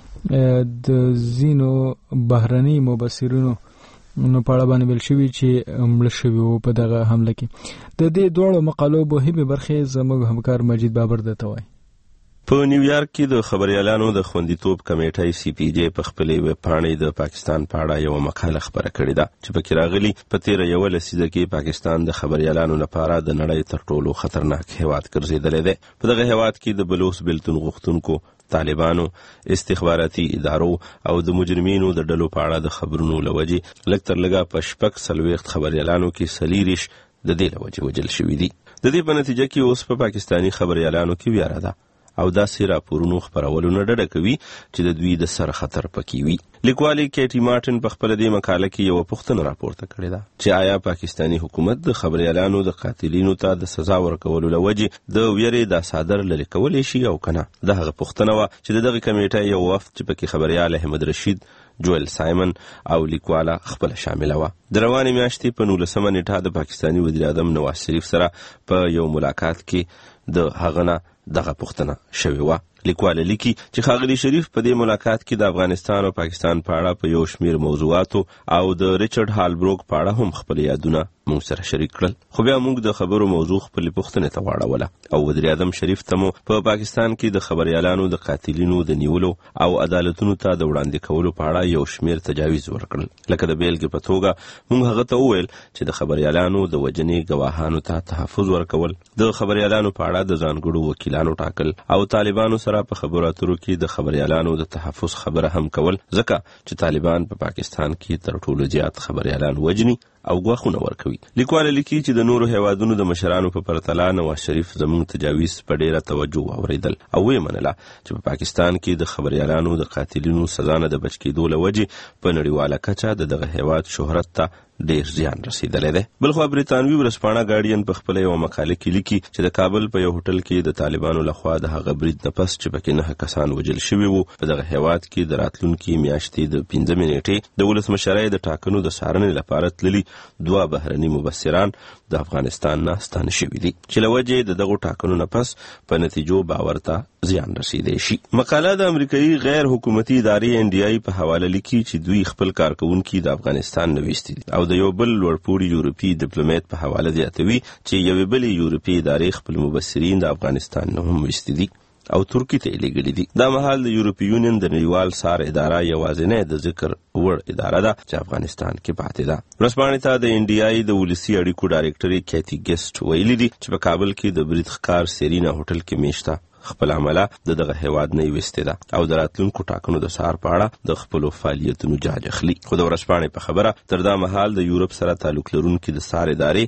د ځینو بهرني مبصرینو نو په اړه باندې ویل شوي چې مړه شوي وو په دغه حمله کې. د دې دواړو مقالو مهمې برخې زموږ همکار مجید بابر درته وایي. په نیویارک کې د خبريالانو د خوندیتوب کمیټې CPJ په خپلې ویبپاڼې د پاکستان په اړه یو مقاله خبره کړې ده چې پکې راغلي په تیر یو لسیزه کې پاکستان د خبريالانو لپاره د نړۍ تر ټولو خطرناک هیواد ګرځیدلی دی. په دغه هیواد کې د بلوچ بیلتون غوښتونکو، طالبانو، استخباراتي ادارو او د مجرمینو د ډلو په اړه د خبرونو لوجې لږ تر لږه په 40 خبريالانو کې 40 د دې لوجې وجل شوي دي. د دې په نتیجه کې اوس په پاکستاني خبريالانو کې ویره ده او داسې راپورونو خپرولو نه ډډه کوي چې د دوی د سر خطر پکې وي. لیکوالې کیټي مارټن په خپل دې مقاله کې یو پوښتنه راپورته کړې ده چې آیا پاکستاني حکومت د خبريالانو د قاتلینو ته د سزا ورکولو لوجې د ویرې د صادر لري کولای شي او کنه. دغه پوښتنه و چې دغه کمیټه یو وفد چې پکې خبريال احمد رشید، جویل سایمن او لیکواله خپل شامله و. د روانې میاشتې په 19 نیټه د پاکستاني وزیر اعظم نواز شریف سره په یو ملاقات کې د هغه دغه پوښتنه شوې و. لیکواله لیکي چې ښاغلي شریف په دې ملاقات کې د افغانستان او پاکستان په اړه په یو شمیر موضوعاتو او د ریچارډ هالبروک په اړه هم خپل یادونه موږ سره شریک کړل. خو بیا موږ د خبرو موضوع خپل پوښتنې ته واړوله او وزیر اعظم شریف ته مو په پاکستان کې د خبريالانو د قاتلینو د نیولو او عدالتونو ته د وړاندې کولو په اړه یو شمیر تجاویز ورکړل. لکه د بیلګې په توګه موږ هغه ته وویل چې د خبريالانو د وجنې گواهانو ته تحفظ ورکول، د خبريالانو په اړه د ځانګړو وکیلانو ټاکل او طالبانو سره په خبرو اترو کې د خبريالانو د تحفظ خبره هم کول، ځکه چې طالبان په پاکستان کې تر ټولو زیات خبريالان وجني او غواخونه ورکوي. لیکواله لیکي چې د نورو هیوادونو د مشرانو په پرتله نواز شریف زموږ تجاویز په ډیره توجه اوریدل او ویې منله چې په پاکستان کې د خبريالانو د قاتلینو سزا نه د بچ کېدو لوجې په نړیواله کچه دغه هیواد شهرت ته ډیر زیان رسیدلی دی. بلخوا بریتانوي ورځپاڼه ګارډین په خپل یو مقاله کې لیکي چې د کابل په یو هوټل کې د طالبانو لخوا د هغه برید نه پس چې پکې 9 کسان وژل شوي وو، په دغه هیواد کې د راتلونکي میاشتې د 15 نیټې د ولسمشرۍ د ټاکنو د څارنې لپاره تللي 2 بهرني مبصران د افغانستان نه ستانه شوي دي چې له وجې د دغو ټاکنو نه پس په نتیجو باور ته زیان رسیدلی شي. مقاله د امریکایي غیر حکومتي ادارې NDI په حواله لیکي چې دوی خپل کارکونکي د افغانستان نه ویستي دي او د یو بل لوړپوړي یورپي ډیپلوماټ په حواله زیاتوي چې یوې بلې یورپي ادارې خپل مبصرین د افغانستان نه هم ویستي دي او ترکی ته لېږلي دي. دا مهال د یورپي یونین د نړیوال سار اداره یوازینۍ د ذکر وړ اداره ده چې افغانستان کې پاتې ده. ورځپاڼې ته د NDI د ولسي اړیکو ډایرکټري کیتی ګیسټ ویلي دي چې په کابل کې د برید ښکار سیرینا هوټل کې میشته خپل عمله دغه هیواد نه وسته ده او د راتلونکو ټاکنو د سار په اړه د خپل فعالیتونو جاج اخلي. خو د ورځپاڼې په خبره تر دا مهال د یورپ سره تعلق لرونکي د سار ادارې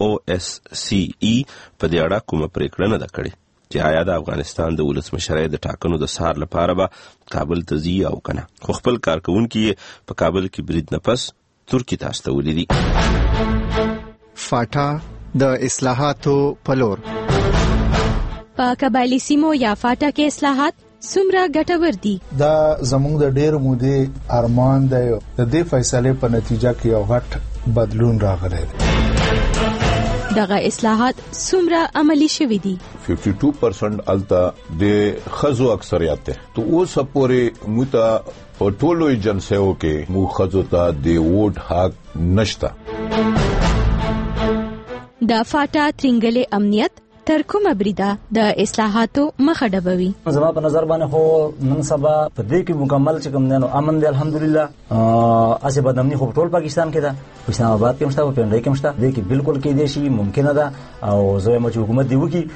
OSCE په دې اړه کومه پریکړه نه ده کړې چې آیا د افغانستان د ولسمشرۍ د ټاکنو د سار لپاره به کابل ته ځي او کنه. خو خپل کارکونکي په کابل کې برید نه پس ترکی ته استولي دي. فاټا د اصلاحاتو پلور په قبایلی سیمو یا فاټا کې اصلاحات څومره ګټور دي؟ دا زموږ د ډېر مودې ارمان دی. د دې فیصلې په نتیجه کې یو غټ بدلون راغلی دی. دغه اصلاحات څومره عملی شوي دي؟ 52% الته د خزو اکثریت ده. تو اوس پورې موته په ټولو ایجنسیو کې مو خزو ته د ووټ حق نشته. د فاټا ترنګلې امنیت تر کومه بریده د اصلاحاتو مخه ډبوي؟ زما په نظر باندې خو نن سبا په دې کې مکمل چې کوم نه امن دی الحمدلله. اسه بدامني خو ټول پاکستان کې ده، اسلام آباد کې مشته، په پنډای کې مشته، دې کې بالکل کې دي شي ممکنه ده او زه مچ حکومت دی وکي.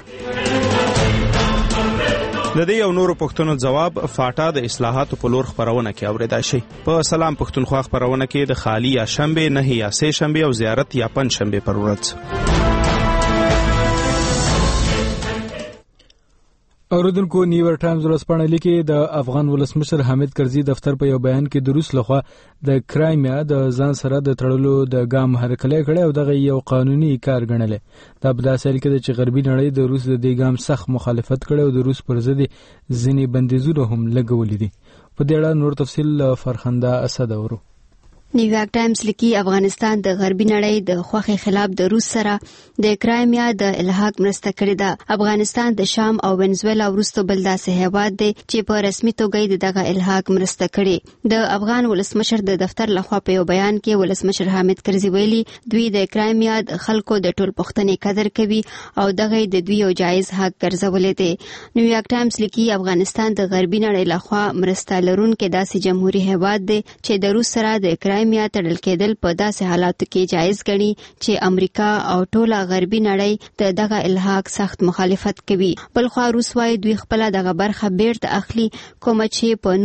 د دې یو نورو پښتنو جواب فاټا د اصلاحاتو په لور خبرونه کې اوریدای شي. په سلام پښتونخوا خبرونه کې د خالی یا شنبه نه یا سه شنبه او زیارت یا پنځ شنبه پر ورځ. اوریدونکو نیویارک ټایمز ورځپاڼه لیکي د افغان ولسمشر حامد کرزي دفتر په یو بیان کې د روس لخوا د کرایمیا د ځان سره د تړلو د ګام هرکلی کړی او دغه یو قانوني کار ګڼلی دا په داسې حال کې چې غربي نړۍ د روس د دې ګام سخت مخالفت کړی او د روس پر ضد ځینې بندیزونه هم لګولي دي. په دې اړه نور تفصیل فرخنده اسد اورو. نیویارک ټایمز لیکي افغانستان د غربي نړۍ د خوخي خلاف د روس سره د کرایمیا د الحاق مرسته کړې ده. افغانستان د شام او وینزویلا وروسته بل داسې هیواد دی چې په رسمي توګه دغه الحاق مرسته کړې. د افغان ولسمشر د دفتر لخوا په یو بیان کې ولسمشر حامد کرزي ویلي دوی د کرایمیا د خلکو د ټول پښتنې قدر کوي او دغه د دوی یو جایز حق ګرځولې دی. نیویارک ټایمز لیکي افغانستان د غربي نړۍ لخوا مرسته لرونکي داسې جمهوریت هیواد دی چې د روس سره د کرایمیا تړل کېدل په داسې حالاتو کې جایز ګڼي چې امریکا او ټوله غربي نړۍ د دغه الحاق سخت مخالفت کوي. بلخوا روس وايي دوی خپل دغه برخه بیرته اخلي کوم چې په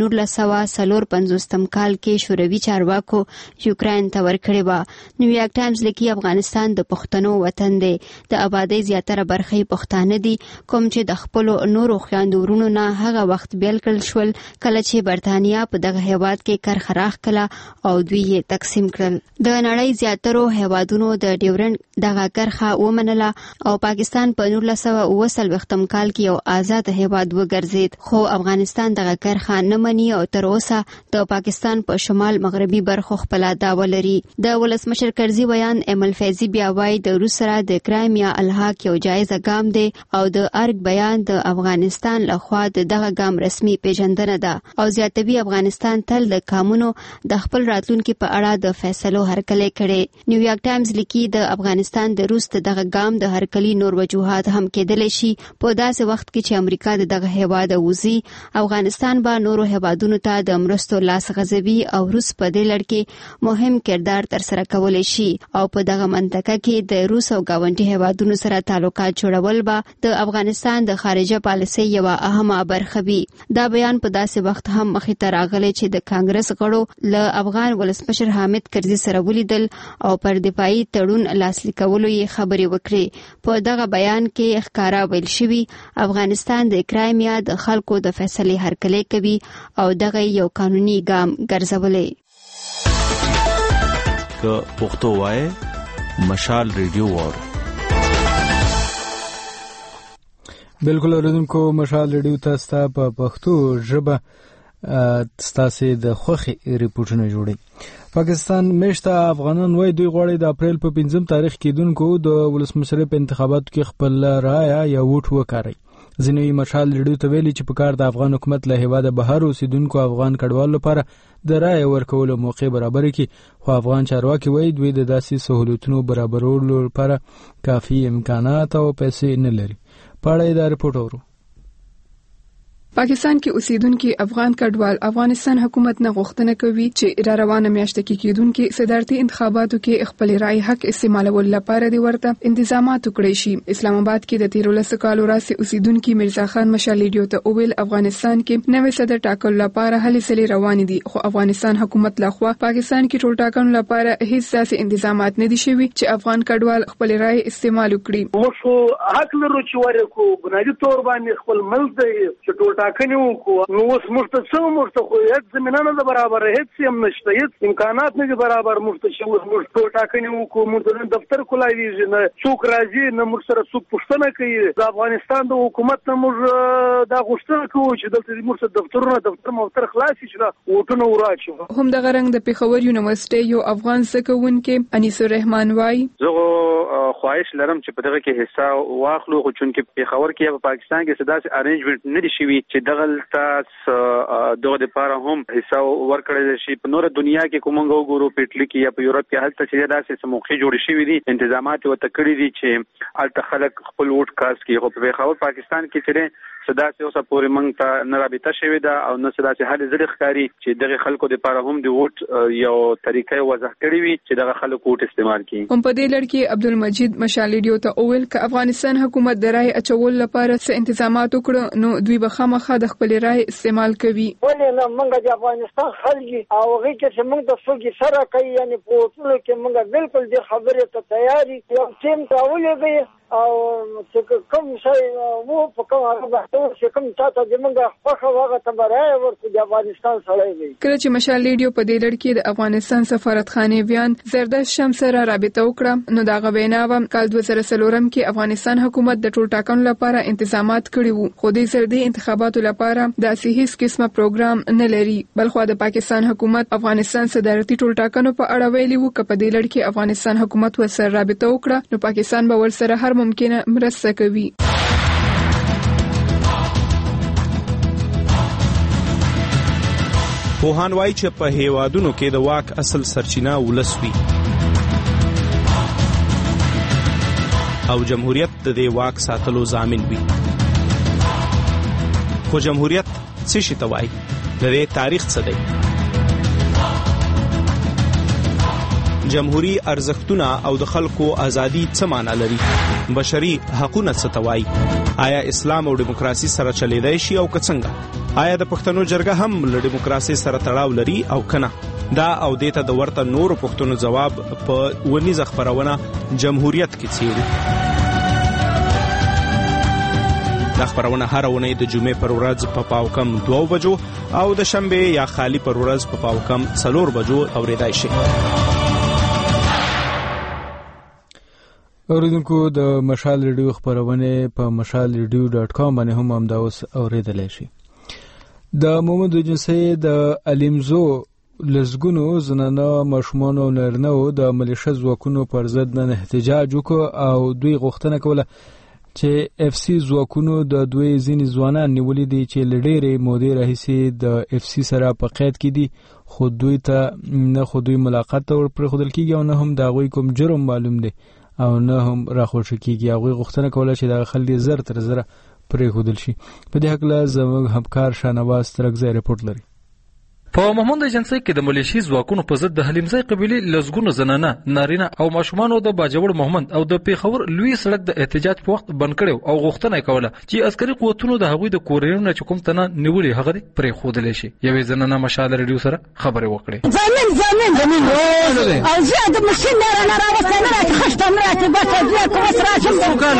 1954 کال کې شوروي چارواکو یوکرين ته ورکړی و. نیویارک ټایمز لیکي افغانستان د پښتنو وطن دی. د آبادی زیاتره برخه پښتانه دي کوم چې د خپل نورو خويندو ورونو نه هغه وخت بیل کړل شول کله چې برتانیا په دغه هیواد کې کرخه راخکله او دوی یې تقسیم کړل. د نړۍ زیاترو هیوادونو د ډیورنډ دغه کرخه ومنله او پاکستان په 1940 کال کې یو آزاد هیواد وګرځید خو افغانستان دغه کرخه نه مني او تر اوسه د پاکستان په شمال مغربي برخو خپل دعوه لري. د ولسمشر کرزي بیان امل فیضی بیا وايي د روس سره د کرایمیا الحاق یو جایز ګام دی او د ارګ بیان د افغانستان لخوا دغه ګام رسمي پیژندنه ده او زیاتوي افغانستان تل د قانونو د خپل راتلونکو په اړه د فیصلو هرکلی کړي. نیویارک ټایمز لیکي د افغانستان د روس دغه ګام د هرکلی نور وجوهات هم کېدلی شي په داسې وخت کې چې امریکا دغه هیواد وزي افغانستان به نورو هیوادونو ته د مرستو لاس غځوي او روس په دې لړ کې مهم کردار تر سره کولی شي او په دغه منطقه کې د روس او گاونډي هیوادونو سره تعلقات جوړول به د افغانستان د خارجه پالیسۍ یو اهمه برخه وي. دا بیان په داسې وخت هم مخې ته راغلی چې د کانګرس غړو له افغان ولسمشر حامد کرزي سره ولیدل او پر دفاعي تړون لاسلیک کولو یې خبرې وکړې. په دغه بیان کې ښکارا ویل شوی افغانستان د کرایمیا د خلکو د فیصلې هرکلی کوي او دغه یو قانوني ګام ګرځولې. که پښتو وای مشال ریډیو وور بالکل اوریدونکو مشال ریډیو تاسو ته په پښتو ژبه ستاسو د خوخي ریپورتونه جوړي. پاکستان مشته افغانان وای دوی غواړي د اپریل په 5 تاریخ کې دونکو د ولسمشر په انتخاباتو کې خپل رائے یا ووټ وکړي. ځینې مشال ریډیو ته ویلي چې په کار د افغان حکومت له هیواده بهر اوسیدونکو افغان کډوالو لپاره د رائے ورکولو موقع برابر کړي خو افغان چارواکي وای دوی د داسې سہولتونو برابرولو لپاره کافي امکانات او پیسې نه لري. پاړې دا ریپورت اورو. پاکستان کې اوسیدونکو افغان کډوال افغانستان حکومت نه غوښتنه کوي چې را روانه میاشت کې کېدونکو صدارتي انتخاباتو کې خپل رائے حق استعمالول لپاره د ورته انتظامات وکړي شي. اسلام آباد کې د 13 کالو راځي اوسیدونکو مرزا خان مشال ریډیو ته اویل افغانستان کې نوې صدر ټاکل لپاره هلې سلې روان دي خو افغانستان حکومت لخوا پاکستان کې ټول ټاکنو لپاره هیڅ داسې انتظامات نه دي شوي چې افغان کډوال خپل رائے استعمال وکړي. موږ حق لرو چې ورکو بنیادی تور باندې خپل ملک دی چې ټول ټاکنو کو نو اوس مرتسم مرتخو هیڅ زمينانه د برابر هیڅ هم نشته هیڅ امکانات نه برابر مرتشو مرتو ټاکنو کو مرتن دفتر کولای نه څوک راځي نه مر سره څوک پښتنه کوي د افغانستان د حکومت نه مر دا غوښتنه کوي چې دلته مرتد دفترونه دفتر موتر خلاص شي وټونه وراچو. هم د غرنګ د پیښور یونیورسيټي یو افغان سکوونکې انیس الرحمن وای زه خواهش لرم چې په دغه کې حصہ واخلو خو چونکې پیښور کې په پاکستان کې سداسي ارینجمنت نه دي شوی چې دغه تاسو دغه لپاره هم حصہ ورکړل شي. په نور دنیا کې کومنګ وګورو په اټلی کې یا په یورپ کې هلته چې داسې سموخي جوړ شي دي انتظامات او تکړی دي چې الته خلک خپل ووټ کاست کوي. خو په پیښور پاکستان کې چې سداسي اوسه پورې مونږ ته نه رابطه شوې ده او نه سداسي حل زړه ښکاری چې دغه خلکو لپاره هم د ووټ یو طریقې وضع کړی وي چې دغه خلکو ووټ استعمال کړي. هم په دې لړ کې عبدالمجید مشال ریډیو ته اویل ک افغانستان حکومت د رائے اچول لپاره څه انتظامات وکړو نو دوی به خامخا د خپل رائے استعمال کوي. ولې نه مونږ د افغانستان خلک او هغه چې مونږ د څوک سره کوي یعنی په ټول کې مونږ بالکل د خبرې ته تیاری یو ټیم ته ولېږي او چې کوم شی وو په کوم هغه بحث چې کوم چاته د موږ خوښه واغه تبرای ورته د افغانستان سره وي. کله چې مشال ریډیو په دې لړ کې د افغانستان سفارتخانه ویان زردشت شمس سره رابطه وکړه نو دا غوینا و کال 2003 کې افغانستان حکومت د ټول ټاکنو لپاره انتظامات کړي وو خو د سردي انتخاباتو لپاره د هیڅ قسمه پروګرام نه لري. بلخو د پاکستان حکومت افغانستان صدارتي ټول ټاکنو په اړه ویلي وو چې په دې لړ کې افغانستان حکومت ورسره رابطه وکړه نو پاکستان به ورسره هر ممکنه مرسته کوي. پوهان وایي چې په هیوادونو کې د واک اصل سرچینه ولس وي او جمهوریت د دې واک ساتلو ضامن وي. خو جمهوریت څه شي ته وایي؟ د دې تاریخ څه دی؟ جمهوری ارزښتونه او د خلکو ازادي څه معنی لري؟ بشري حقوقونه څه ته وایي؟ آیا اسلام او دیموکراسي سره چلیدای شي او که څنګه؟ آیا د پښتنو جرګه هم له دیموکراسي سره تړاو لري او کنه؟ دا او دیته د ورته نورو پښتنو جواب په ونیزه خبرونه جمهوریت کې څیړي. دا خبرونه هر ونې د جمعې پر ورځ په پاوکم 2 بجو او د شنبه یا خالی پر ورځ په پاوکم 4 بجو اوریدای شي. اوریدونکو د مشال ریډیو خبرونه په mashalradio.com باندې هم اوس اوریدلای شي. د محمد جنسي د الیمزو لزګونو زنانه ماشومان او نرنو د ملیشه ځواکونو پر ضد نه احتجاج وکړ او دوی غوښتنه کوله چې اف سی ځواکونو د دوی ځینې ځوانان نیولې دي چې لډېرې مودې راهیسې د اف سی سره په قید کې دي خو دوی ته نه خو دوی ملاقات ته ورپرېښودل کېږي او نه هم د هغوی کوم جرم معلوم دی او نه هم راخوشي کېږي. هغوی غوښتنه کوله چې د خلک زر تر زره پرېښودل شي. په دې هکله زموږ همکار شاهنواز ترکزی رپورټ لري. په محمد جنسي کې د ملیشي ځواکونو په ضد د حلیمزی قبیلې لزګونو زنانه نارینه او ماشومانو د باجوړ محمد او د پیښور لوی سړک د احتجاج په وخت بند کړو او غوښتنه کوله چې عسکري قوتونو د هغوی د کورونو چې کوم تنه نیولې هغه پرې خودلې شي. یوې زنانه مشال ریډیو سره خبرې وکړې. زمين او زاد مشين انا راوستنا لك خشت مراتي بتجيك وسراش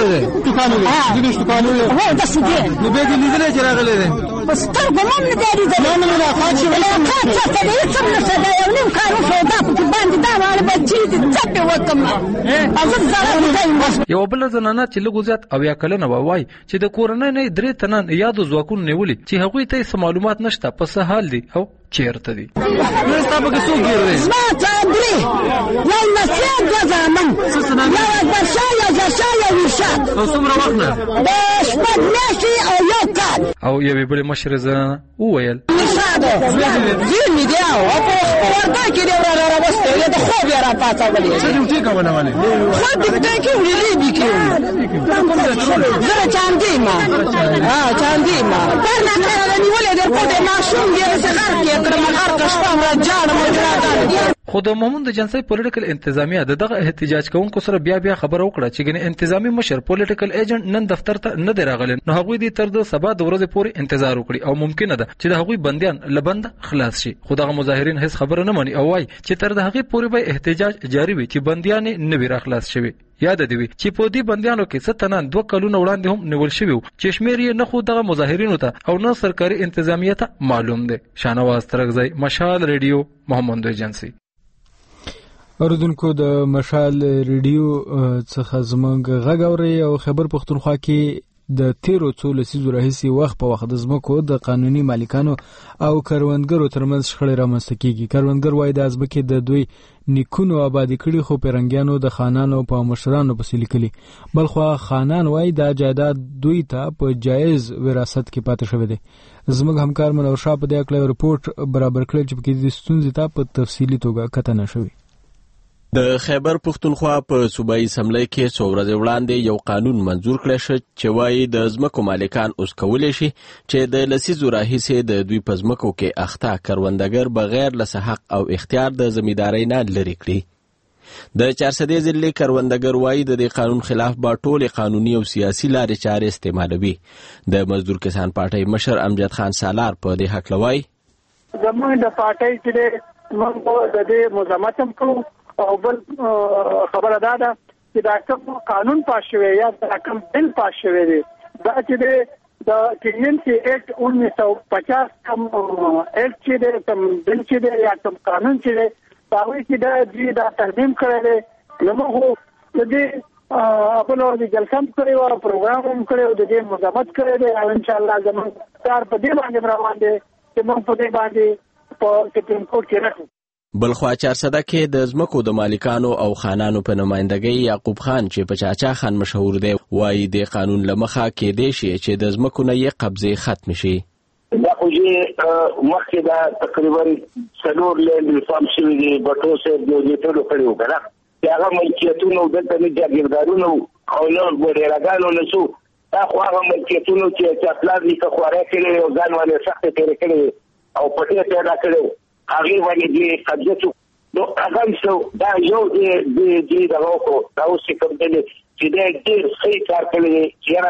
دكانو هو ده سدين نبيك اللي دلي جراغله بس تربه ما نداري زمان لا خاطر لا خاطر تديتم نسدا يوم كانوا فوضى باند دا على بچي تبي وكم اظن زړه یو بل زنانه چې لږ زیات او یا کلنه وای چې د کورنۍ نه درې تنان یادو ځواکونه نیولې چې هغوی ته معلومات نشته په څه حال دي او چیرته دي. نستا به څو ګرځي ما تدري یو نسید زمان یو بشایا وشات او څومره وخت نه باش پدنشي او یو کال او یوې بل مشر زنانه وویل زين دي او وردا کې دی وراره راوسته د خو بیا را پاتې ولې څه ډیوټي کوونه ولې خو دې کې ولې دي کې زه چاندې ما چاندې ما پرنا کړل نیولې د په دې ماشوم دې څخه کې کړم هر کښته راځان مجرا خو د محمد جنسي پولیټیکل انتظامیه دغه احتجاج کوونکو سره بیا خبر وکړه چې ګنې انتظامی مشر پولیټیکل ایجنټ نن دفتر ته نه دی راغلی نو هغوی دې تر د سبا د ورځې پورې انتظار وکړي او ممکنه ده چې د هغوی بندیان لبند خلاص شي. خو دغه مظاهرین هیڅ خبره نه مني او وايي چې تر د هغې پورې به احتجاج جاري وي چې بندیان نه وي راخلاص شوي. یاد دی وی چې په دې بندیانو کې څه تنان 2 کلونه وړاندې هم نیول شوی چې شمیر یې نه خو دغه مظاهرینو ته او نه سرکاري انتظامیه ته معلوم دی. شاهنواز ترکزی مشال ریډیو محمد جنسي. اوریدونکو د مشال ریډیو څخه زمونږ غږ اوري او خبر پښتونخوا کې د 13 لسیزو راهیسې وخت په وخت د ځمکو د قانوني مالکانو او کروندګرو ترمنځ شخړې رامنځته کیږي. کروندګر وایي د ځمکې د دوی نیکونو آبادي کړي خو پیرنګیانو د خانانو په مشرانو پسې لیکلي. بلخوا خانان وایي دا جایداد دوی ته په جایز وراثت کې پاتې شوی دی. زموږ همکار منور شاه په دې اړه رپورټ برابر کړی چې پکې د ستونزې ته په تفصیلي توګه کتنه شوې. د خیبر پښتونخوا په صوبایي اسمبلی کې څو ورځې وړاندې یو قانون منظور کړی شو چې وایي د ځمکو مالکان اوس کولی شي چې د لسیزو راهیسې د دوی په ځمکو کې اخته کروندګر بغیر له حق او اختیار د زمیندارۍ نه لرې کړي. د 400 ضلعې کروندګر وایي د دې قانون خلاف به ټولې قانوني او سیاسي لارې چارې استعمالوي. د مزدور کسان پارټۍ مشر امجد خان سالار په دې هکله وایي زموږ د پارټۍ چې موږ د دې مزاحمت هم کوو او بل خبره دا ده چې دا کوم قانون پاس شوی یا دا کوم بل پاس شوی دی دا چې د کینسی ایکٹ 1950 کم ایکٹ چې دی کم بل چې دی یا کم قانون چې دی باوی چې دا ترمیم کړی دی نو موږ د دې خپل د جلسم کړی او پروګرام هم کړی او د دې مذمت کړی دی او ان شاء الله زموږ کار په دې باندې روان دی چې موږ په دې باندې په سپریم کورټ کې راځو. بلخوا چارسده کې د ځمکو د مالکانو او خانانو په نمائندګۍ یعقوب خان چې په چاچا خان مشهور دی وایي د قانون لمخه کېدای شي چې د ځمکو نه یې قبضې ختم شي. دا خو چې مخکې دا تقریبا څلور لین ریفارم شوي دي بټو صاحب یو ټولو کړي وو که نه چې هغه ملکیتونه دلته نه جاګیردارونه او نه بډېراګانو نه شو دا خو هغه ملکیتونه چې پلار نیکه خواری کړی او ځان باندې سختې تېرې کړې او پټې پیدا کړی هغه باندې دې قبضه نو هغه څو دا یو دې دغه کو دا اوس کوم دې چې دې ډېر ښه کار کړی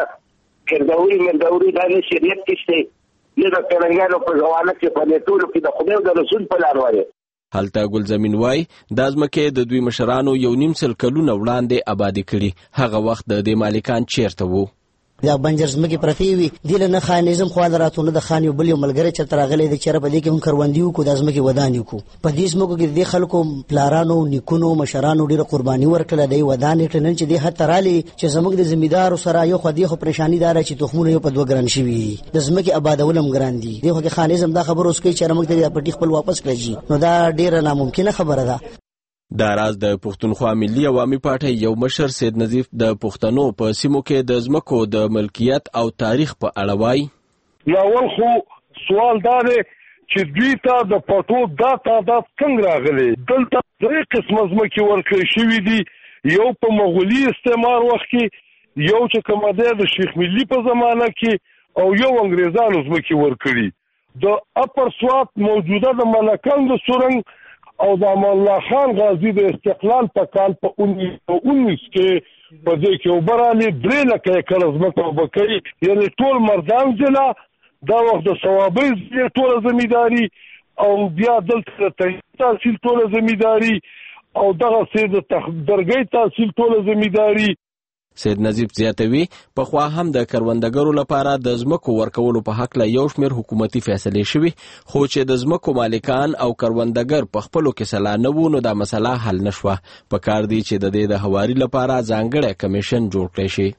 چې مردوري دا نه شریعت کې نه د تلنګانو په حواله کې په دې ټولو کې د خدای د رسول په لار وایي. هلته ګلزمین وای د ځمکې د دوی مشرانو 1.5 سل کلونه وړاندې آبادی کړي هغه وخت د دې مالکان چیرته وو. دا بنجر زمکه پرتی وي دله نه خانیزم خو دراتونه د خان یو بل یو ملګری چې ترغلې د چر په دې کې هم کروندیو کو د زمکه ودانیو کو په دې زمکو کې د خلکو پلارانو نیکونو مشرانو ډیره قرباني ورکړه دی ودانې ټنن چې د هترالي چې زموږ د زمیدار سره یو خو دی خو پریشانی دار چې تخمونه یو په دوه ګران شي د زمکه آبادولم ګران دي دغه خانیزم دا خبر اوس کوي چې موږ د پټی خپل واپس کړی نو دا ډیره ناممکنه خبره ده. دا راز د پښتونخوا ملي عوامي پارټۍ یو مشر سید نظیف د پښتنو په سیمو کې د ځمکو د ملکیت او تاریخ په اړه وایي. اول خو سوال دا دی چې دوی ته د پټو دا تعداد څنګه راغلی دلته درې قسمه ځمکې ورکړل شوي دي یو په مغولي استعمار وخت کې یو چې کومه دی د شیخ ملي په زمانه کې او یو انګریزانو ځمکې ورکړي د اپر سوات موجوده د ملکان د سورنګ او د امان الله خان غازی د استقلال په کال په 1919 کې په دې کې وبرالي 3 لکه ایکړ ځمکه وبکړي یعنی ټول مردان ضلع دا وخت د صوابۍ ټول زمینداری او بیا دلته تحصیل ټول زمینداری او دغه سید درګۍ تحصیل ټول زمینداری. سید نظیف زیاتوي په خوا هم د کروندګرو لپاره د ځمکو ورکولو په حق له یو شمېر حکومتي فیصلې شوي خو چې د ځمکو مالکان او کروندګر په خپلو کې سلا نه وو نو دا مسله حل نه شوه. په کار دی چې د دې د هواري لپاره ځانګړی کمیشن جوړ کړی شي.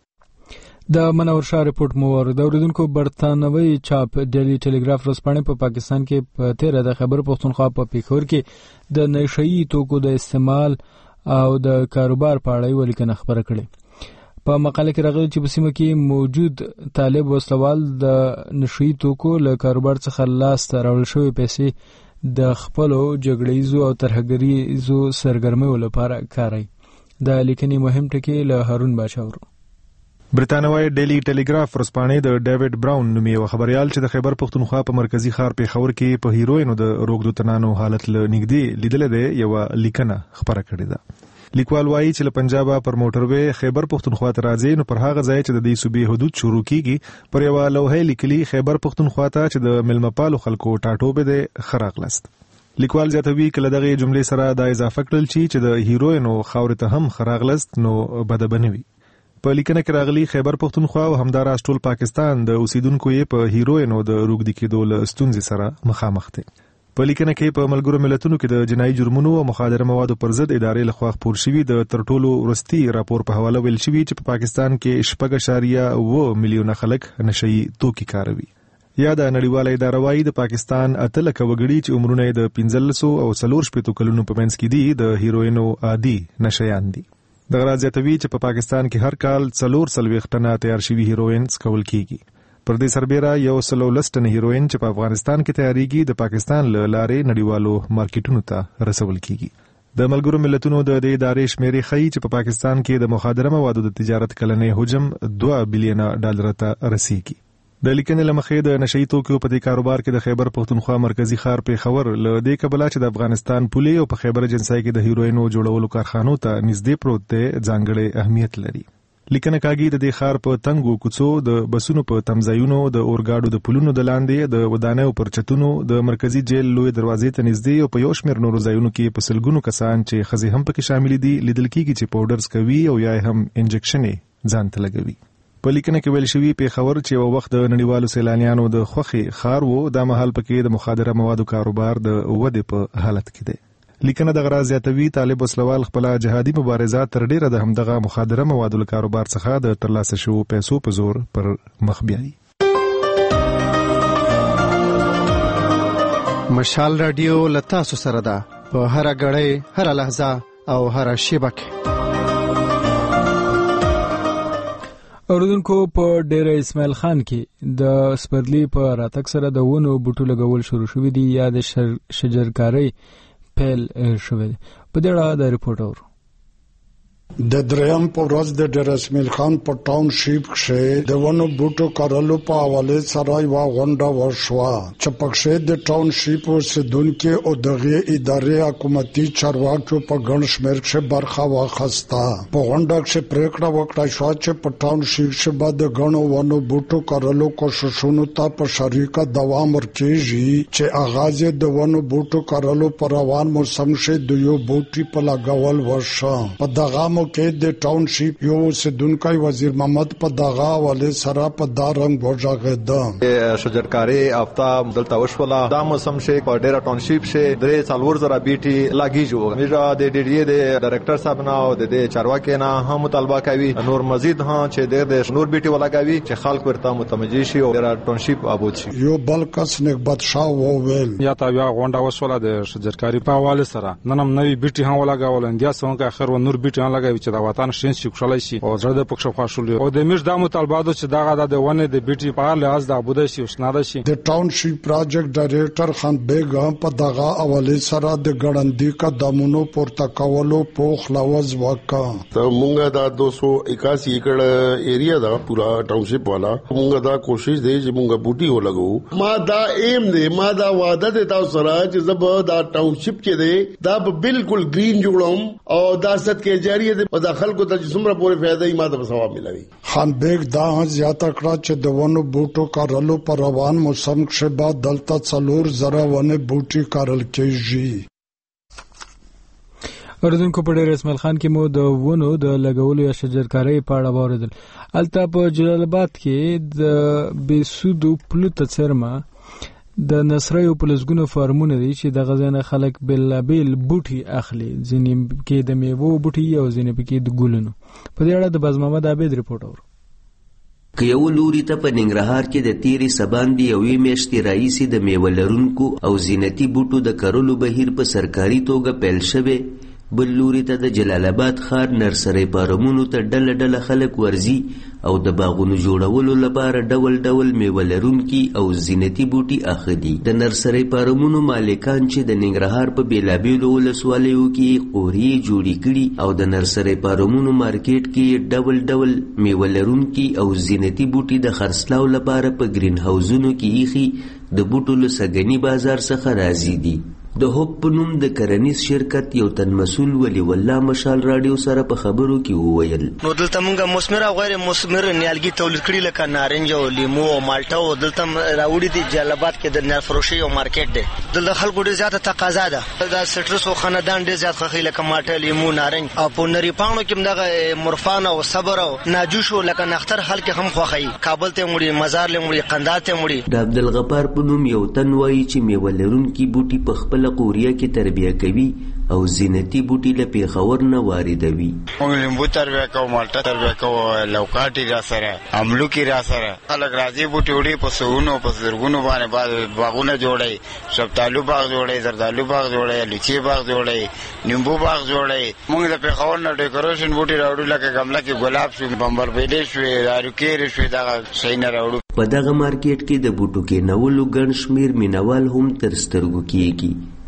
د منور شاه رپورټ مو ورده اوریدونکو برتانوي چاپ ډیلی ټیلیګراف ورځپاڼه په پاکستان کې په 13 د خبر پښتونخوا په پیښور کې د نشئی توکو د استعمال او د کاروبار په اړه ولیکنه خبره کړې. په مقاله کې راغلی چې په سیمه کې موجود طالب وسلوال د نشئی توکو له کاروبار څخه لاس ته راوړل شوی پیسې د خپلو جګړیزو او ترهګریزو سرګرمیو لپاره کاروي. د لیکنې مهم ټکی له هارون باچا ورو. برتانوي ډیلی ټیلیګراف ورځپاڼې د ډیوډ براون نومي یو خبريال چې د خیبر پښتونخوا په مرکزی ښار پیښور کې په هیروینو د روغدو تنانو حالت له نږدې لیدل دی یو لیکنه خبره کړې ده. لیکوال وایي چې له پنجابه پر موټروي خیبر پښتونخوا ته راځي نو پر هغه ځای چې د دې صوبې حدود شروع کیږي پر یو لوحه لیکلي خیبر پښتونخوا ته چې د ملمپالو خلکو ټاټوبه ده خراغلست. لیکوال زیاتوي کله دغه جملې سره دا اضافه کړل چې د هیروینو خاورې ته هم خراغلست نو بده بنوي. په لیکنه کې راغلي خیبر پښتونخوا او همداراز ټول پاکستان د اوسیدونکو یې په هیروینو د روغدي کېدو له ستونزې سره مخامخ دي. په لیکنه کې په ملګرو ملتونو کې د جنایي جرمونو او مخدره موادو پر ضد ادارې لخوا خپور شوی د ترټولو وروستي راپور په حواله ویل شوی چې په پاکستان کې 6.9 میلیونه خلک نشئی توکي کاروي. یا د نړیواله اداره وايي د پاکستان 8 لک وګړي چې عمرونه د 15 او 14 کلونو په منځ کې دي د هیروینو عادي نشيان دي. دغه راځي چې په پاکستان کې هر کال 440 ټنه تیار شوی هیروین څکول کیږي. پر دې سربېره 110 ټن هیروین چې په افغانستان کې تیاریږي د پاکستان له لارې نړیوالو مارکیټونو ته رسول کیږي. د ملګرو ملتونو د دې ادارې شمیرې ښیي چې په پاکستان کې د مخدره موادو د تجارت کلنی حجم $2 بلین ته رسیږي. د لیکنې لمخې د نشئی توکو په دې کاروبار کې د خیبر پښتونخوا مرکزی ښار پیښور له دې کبله چې د افغانستان پولې او په خیبر ایجنسۍ کې د هیروینو جوړولو کارخانو ته نږدې پروت دی ځانګړی اهمیت لري. لیکنه کاږي د دې ښار په تنګو کوڅو د بسونو په تمځایونو د اورګاډو د پلونو د لاندې د ودانیو پر چتونو د مرکزی جیل لوی دروازې ته نږدې او په یو شمېر نورو ځایونو کې په سلګونو کسان چې ښځې هم پکې شامل دي لیدل کېږي چې پاوډرز کوي او یا هم انجکشن ځان ته لګوي. په لیکنه کې ویل شوی پیښور چې یو وخت د نړیوالو سیلانیانو د خوښې ښار وو دا مهال پکې د مخدره موادو کاروبار د ودې په حالت کې دی. لیکنه د غراض زیاتوي طالب وسلوال خپل جهادي مبارزه تر ډیره د همدغه مخدره موادو کاروبار څخه د ترلاسه شوو پیسو په زور پر مخ بیایي. مشال رادیو لتاسو سره ده په هر غړې هر لحظه او هر شیبه کې. اوردونکو په ډیره اسماعیل خان کې د سپرلی په راتګ سره د ونو بوټو لګول شروع شوې دي یا د شجرکارۍ پیل شوې دي. په دې اړه د ریپورت اورو. د دریم په ورځ د ډیر اسماعیل خان په ټاون شیپ کې د ونو بوټو کارلو په حواله سره یو غونډه وشوه چې پکې د ټاون شیپ اوسیدونکو او دغه ادارې حکومتي چارواکو په ګڼ شمېر کې برخه واخیسته. په غونډه کې پریکړه وکړه شو چې په ټاون شیپ کې بعد د غنو ونو بوټو کارلو کوششونو ته په شریکه دوام ورکړي چې آغاز د ونو بوټو کارلو پر روان موسم کې د یو بوټي په لګول وشو. په دغه کې د ټاون شیپ یو اوسیدونکی وزیر محمد په دغه حواله سره په دا رنګ وژغېده. شجرکاري هفته دلته وشوله دا موسم شي په ډیره ټاون شیپ شي درې څلور زره بیټي لاګیږي. میرا د ډیډي د ډایرکټر صاحب نه او د چارواکي نه هم مطالبه کوي نور مزید ها چې د نور بیټي ولاګوي چې خلک ورته متوجي شي او ډیره ټاون شیپ آباد شي. یو بل کس نګبت شاه وویل یا تا بیا غونډه وشوله د شجرکاري په حواله سره نن هم نوې بیټي هم ولاګول اندیا څنګه اخر و نور بیټي هم لګوي چې د وطن شین شي خوشاله شي او زړه د پښه خوشاله او د مش د مطالباتو چې دغه د ونه د بیټي په اړه لحاظ د ابوده شي وشناده شي. د ټاون شیپ پروجیکټ ډایریکټر خان بیگ په دغه حواله سره د ګړندې قدمونو پورته کولو په خلاص وکړه. ته مونږه دا 281 ایکړ ایریا دا پورا ټاون شیپ والا مونږه دا کوشش دی چې مونږه بوټي ولګو. ما دا ایم دی ما دا وعده دی تاسو سره چې زب دا ټاون شیپ کې دی دا بالکل گرین جوړوم او دا ست کې جاری دی او دا خلکو ته چې څومره پورې فائدې ماته په ثواب ملوي. خان بیگ دا زیاته کړه چې د ونو بوټو کارلو پر روان موسم کې بعد دلته څلور زره ونه بوټي کارل کېږي. اوردونکو په ډیر اسماعیل خان کې مو د ونو د لګولو یا شجرکارۍ په اړه واوریدل. البته په جلال آباد کې د بسودو پلوت څرمه د نصریو پلسګونو فارمونه دي چې د غزنه خلک بلابل بوټي اخلي ځینې کې د میوو بوټي او ځینې کې د ګلونو. په دې اړه د باز محمد عابد ریپورت اورو. که یو لوري ته په ننګرهار کې د تیرې سباندې یوې میاشتې راهیسې د میوه لرونکو او زینتي بوټو د کرلو بهیر په سرکاري توګه پیل شوی بل لوري ته د جلال آباد ښار نرسرۍ فارمونو ته ډله ډله خلک ورځي او د باغونو جوړولو لپاره ډول ډول میوه لرونکي او زینتي بوټي اخلي. د نرسرۍ فارمونو مالکان چې د ننګرهار په بیلابیلو ولسوالیو کې قوریې جوړې کړي او د نرسرۍ فارمونو مارکیټ کې ډول ډول میوه لرونکي او زینتي بوټي د خرڅلاو لپاره په گرین هاوزونو کې ایښي د بوټو له سګني بازار څخه راځي دي. د هوپ په نوم د کرنیز شرکت یو تن مسؤل ولی والله مشال رادیو سره په خبرو کې وویل نو دلته موږ مثمر او غیر مثمر نیالګي تولید کړي لکه نارنج او لیمو او مالټا او دلته راوړي دي جلال آباد کې د نیال فروشي او مارکیټ دی. دلته خلکو ډېر زیاته تقاضا ده د سټرس او خاندان ډېر زیات خوښي لکه مالټا لیمو نارنج او په نری پاڼو کې دغه مرفان او صبر او ناجوش او لکه نختر خلک هم خوښي. کابل ته مړي مزار له مړي قندهار ته مړي. د عبدالغفار په نوم یو تن وایي چې میوه لرونکي بوټي په خپل قوریه کې تربیه کوي او زینتي بوټي له پیښور نه واردوي. موږ لیمبو تربیه کوو مالټا تربیه کوو لوکاټي را سره املوکي را سره خلک راځي بوټي وړي په سونو په زرګونو باندې باغونه جوړي شفتالو باغ جوړي زردالو باغ جوړي لیچي باغ جوړي نیمبو باغ جوړي. موږ د پیښور نه ډیکوریشن بوټي راوړو لکه ګمله کې ګلاب شو بمبر پیډې شو اروکیر شو دا شي نه راوړو. په دغه مارکیټ کې د بوټو کې نوولو ګڼ شمیر مینوال هم تر سترګو کېږي.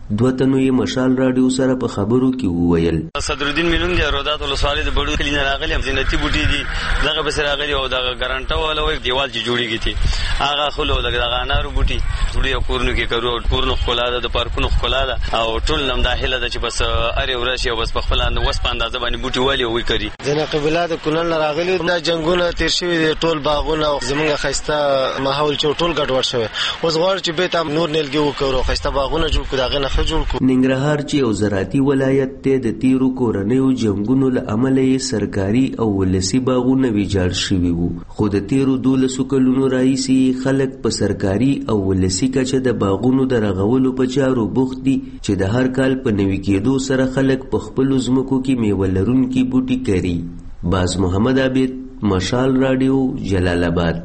دوه تنو یې مشال راډیو سره په خبرو کې وویل. صدرالدین مینون دی رودات ولسوالۍ د بړو کلی نه راغلی زینتي بوټي دي دغه بس راغلی او دغه ګرانټه ولا وي دیوال چې جوړیږي دي هغه خلو دغه انارو بوټي ټولې کورونو کې کرو کورونو خلا د پارکونو خلا او ټول نم داخله د چې بس اره ورشي او بس په خپل وس پاندازه باندې بوټي والی وي کوي. ځنه قبيله د کونل راغلی د جنگونو تیر شوی ټول باغونه زمونږ خسته ماحول چې ټول ګډوډ شوی اوس غواړي چې به تام نور نیلګي وکړو خسته باغونه جوړ کړو دغه نه جوړ کړو. ننګرهار چې یو زراعتي ولایت ته د تیرو کورنیو جنگونو له امله یې سرکاري او ولسی باغونه ویجاړ شوي وو خو د تیرو 12 کلونو راهیسې خلک په سرکاري او ولسی کچه د باغونو د رغولو په چارو بوخت دي چې د هر کال په نوي کېدو سره خلک په خپل ځمکو کې میوه لرونکي بوټي کري. باز محمد عابد، مشال راډیو، جلال آباد.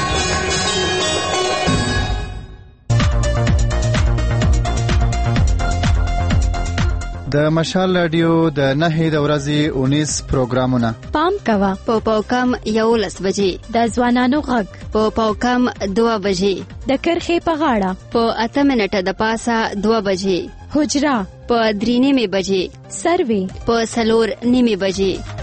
د مشال رادیو د 9 د ورځې 19 پروګرامونه پام کوا په پاوکم 11 بجې د ځوانانو غږ په پاوکم 2 بجې د کرخې په غاړه په 8 منټه د پاسه 2 بجې حجرا په 3 بجې سروي په 4 بجې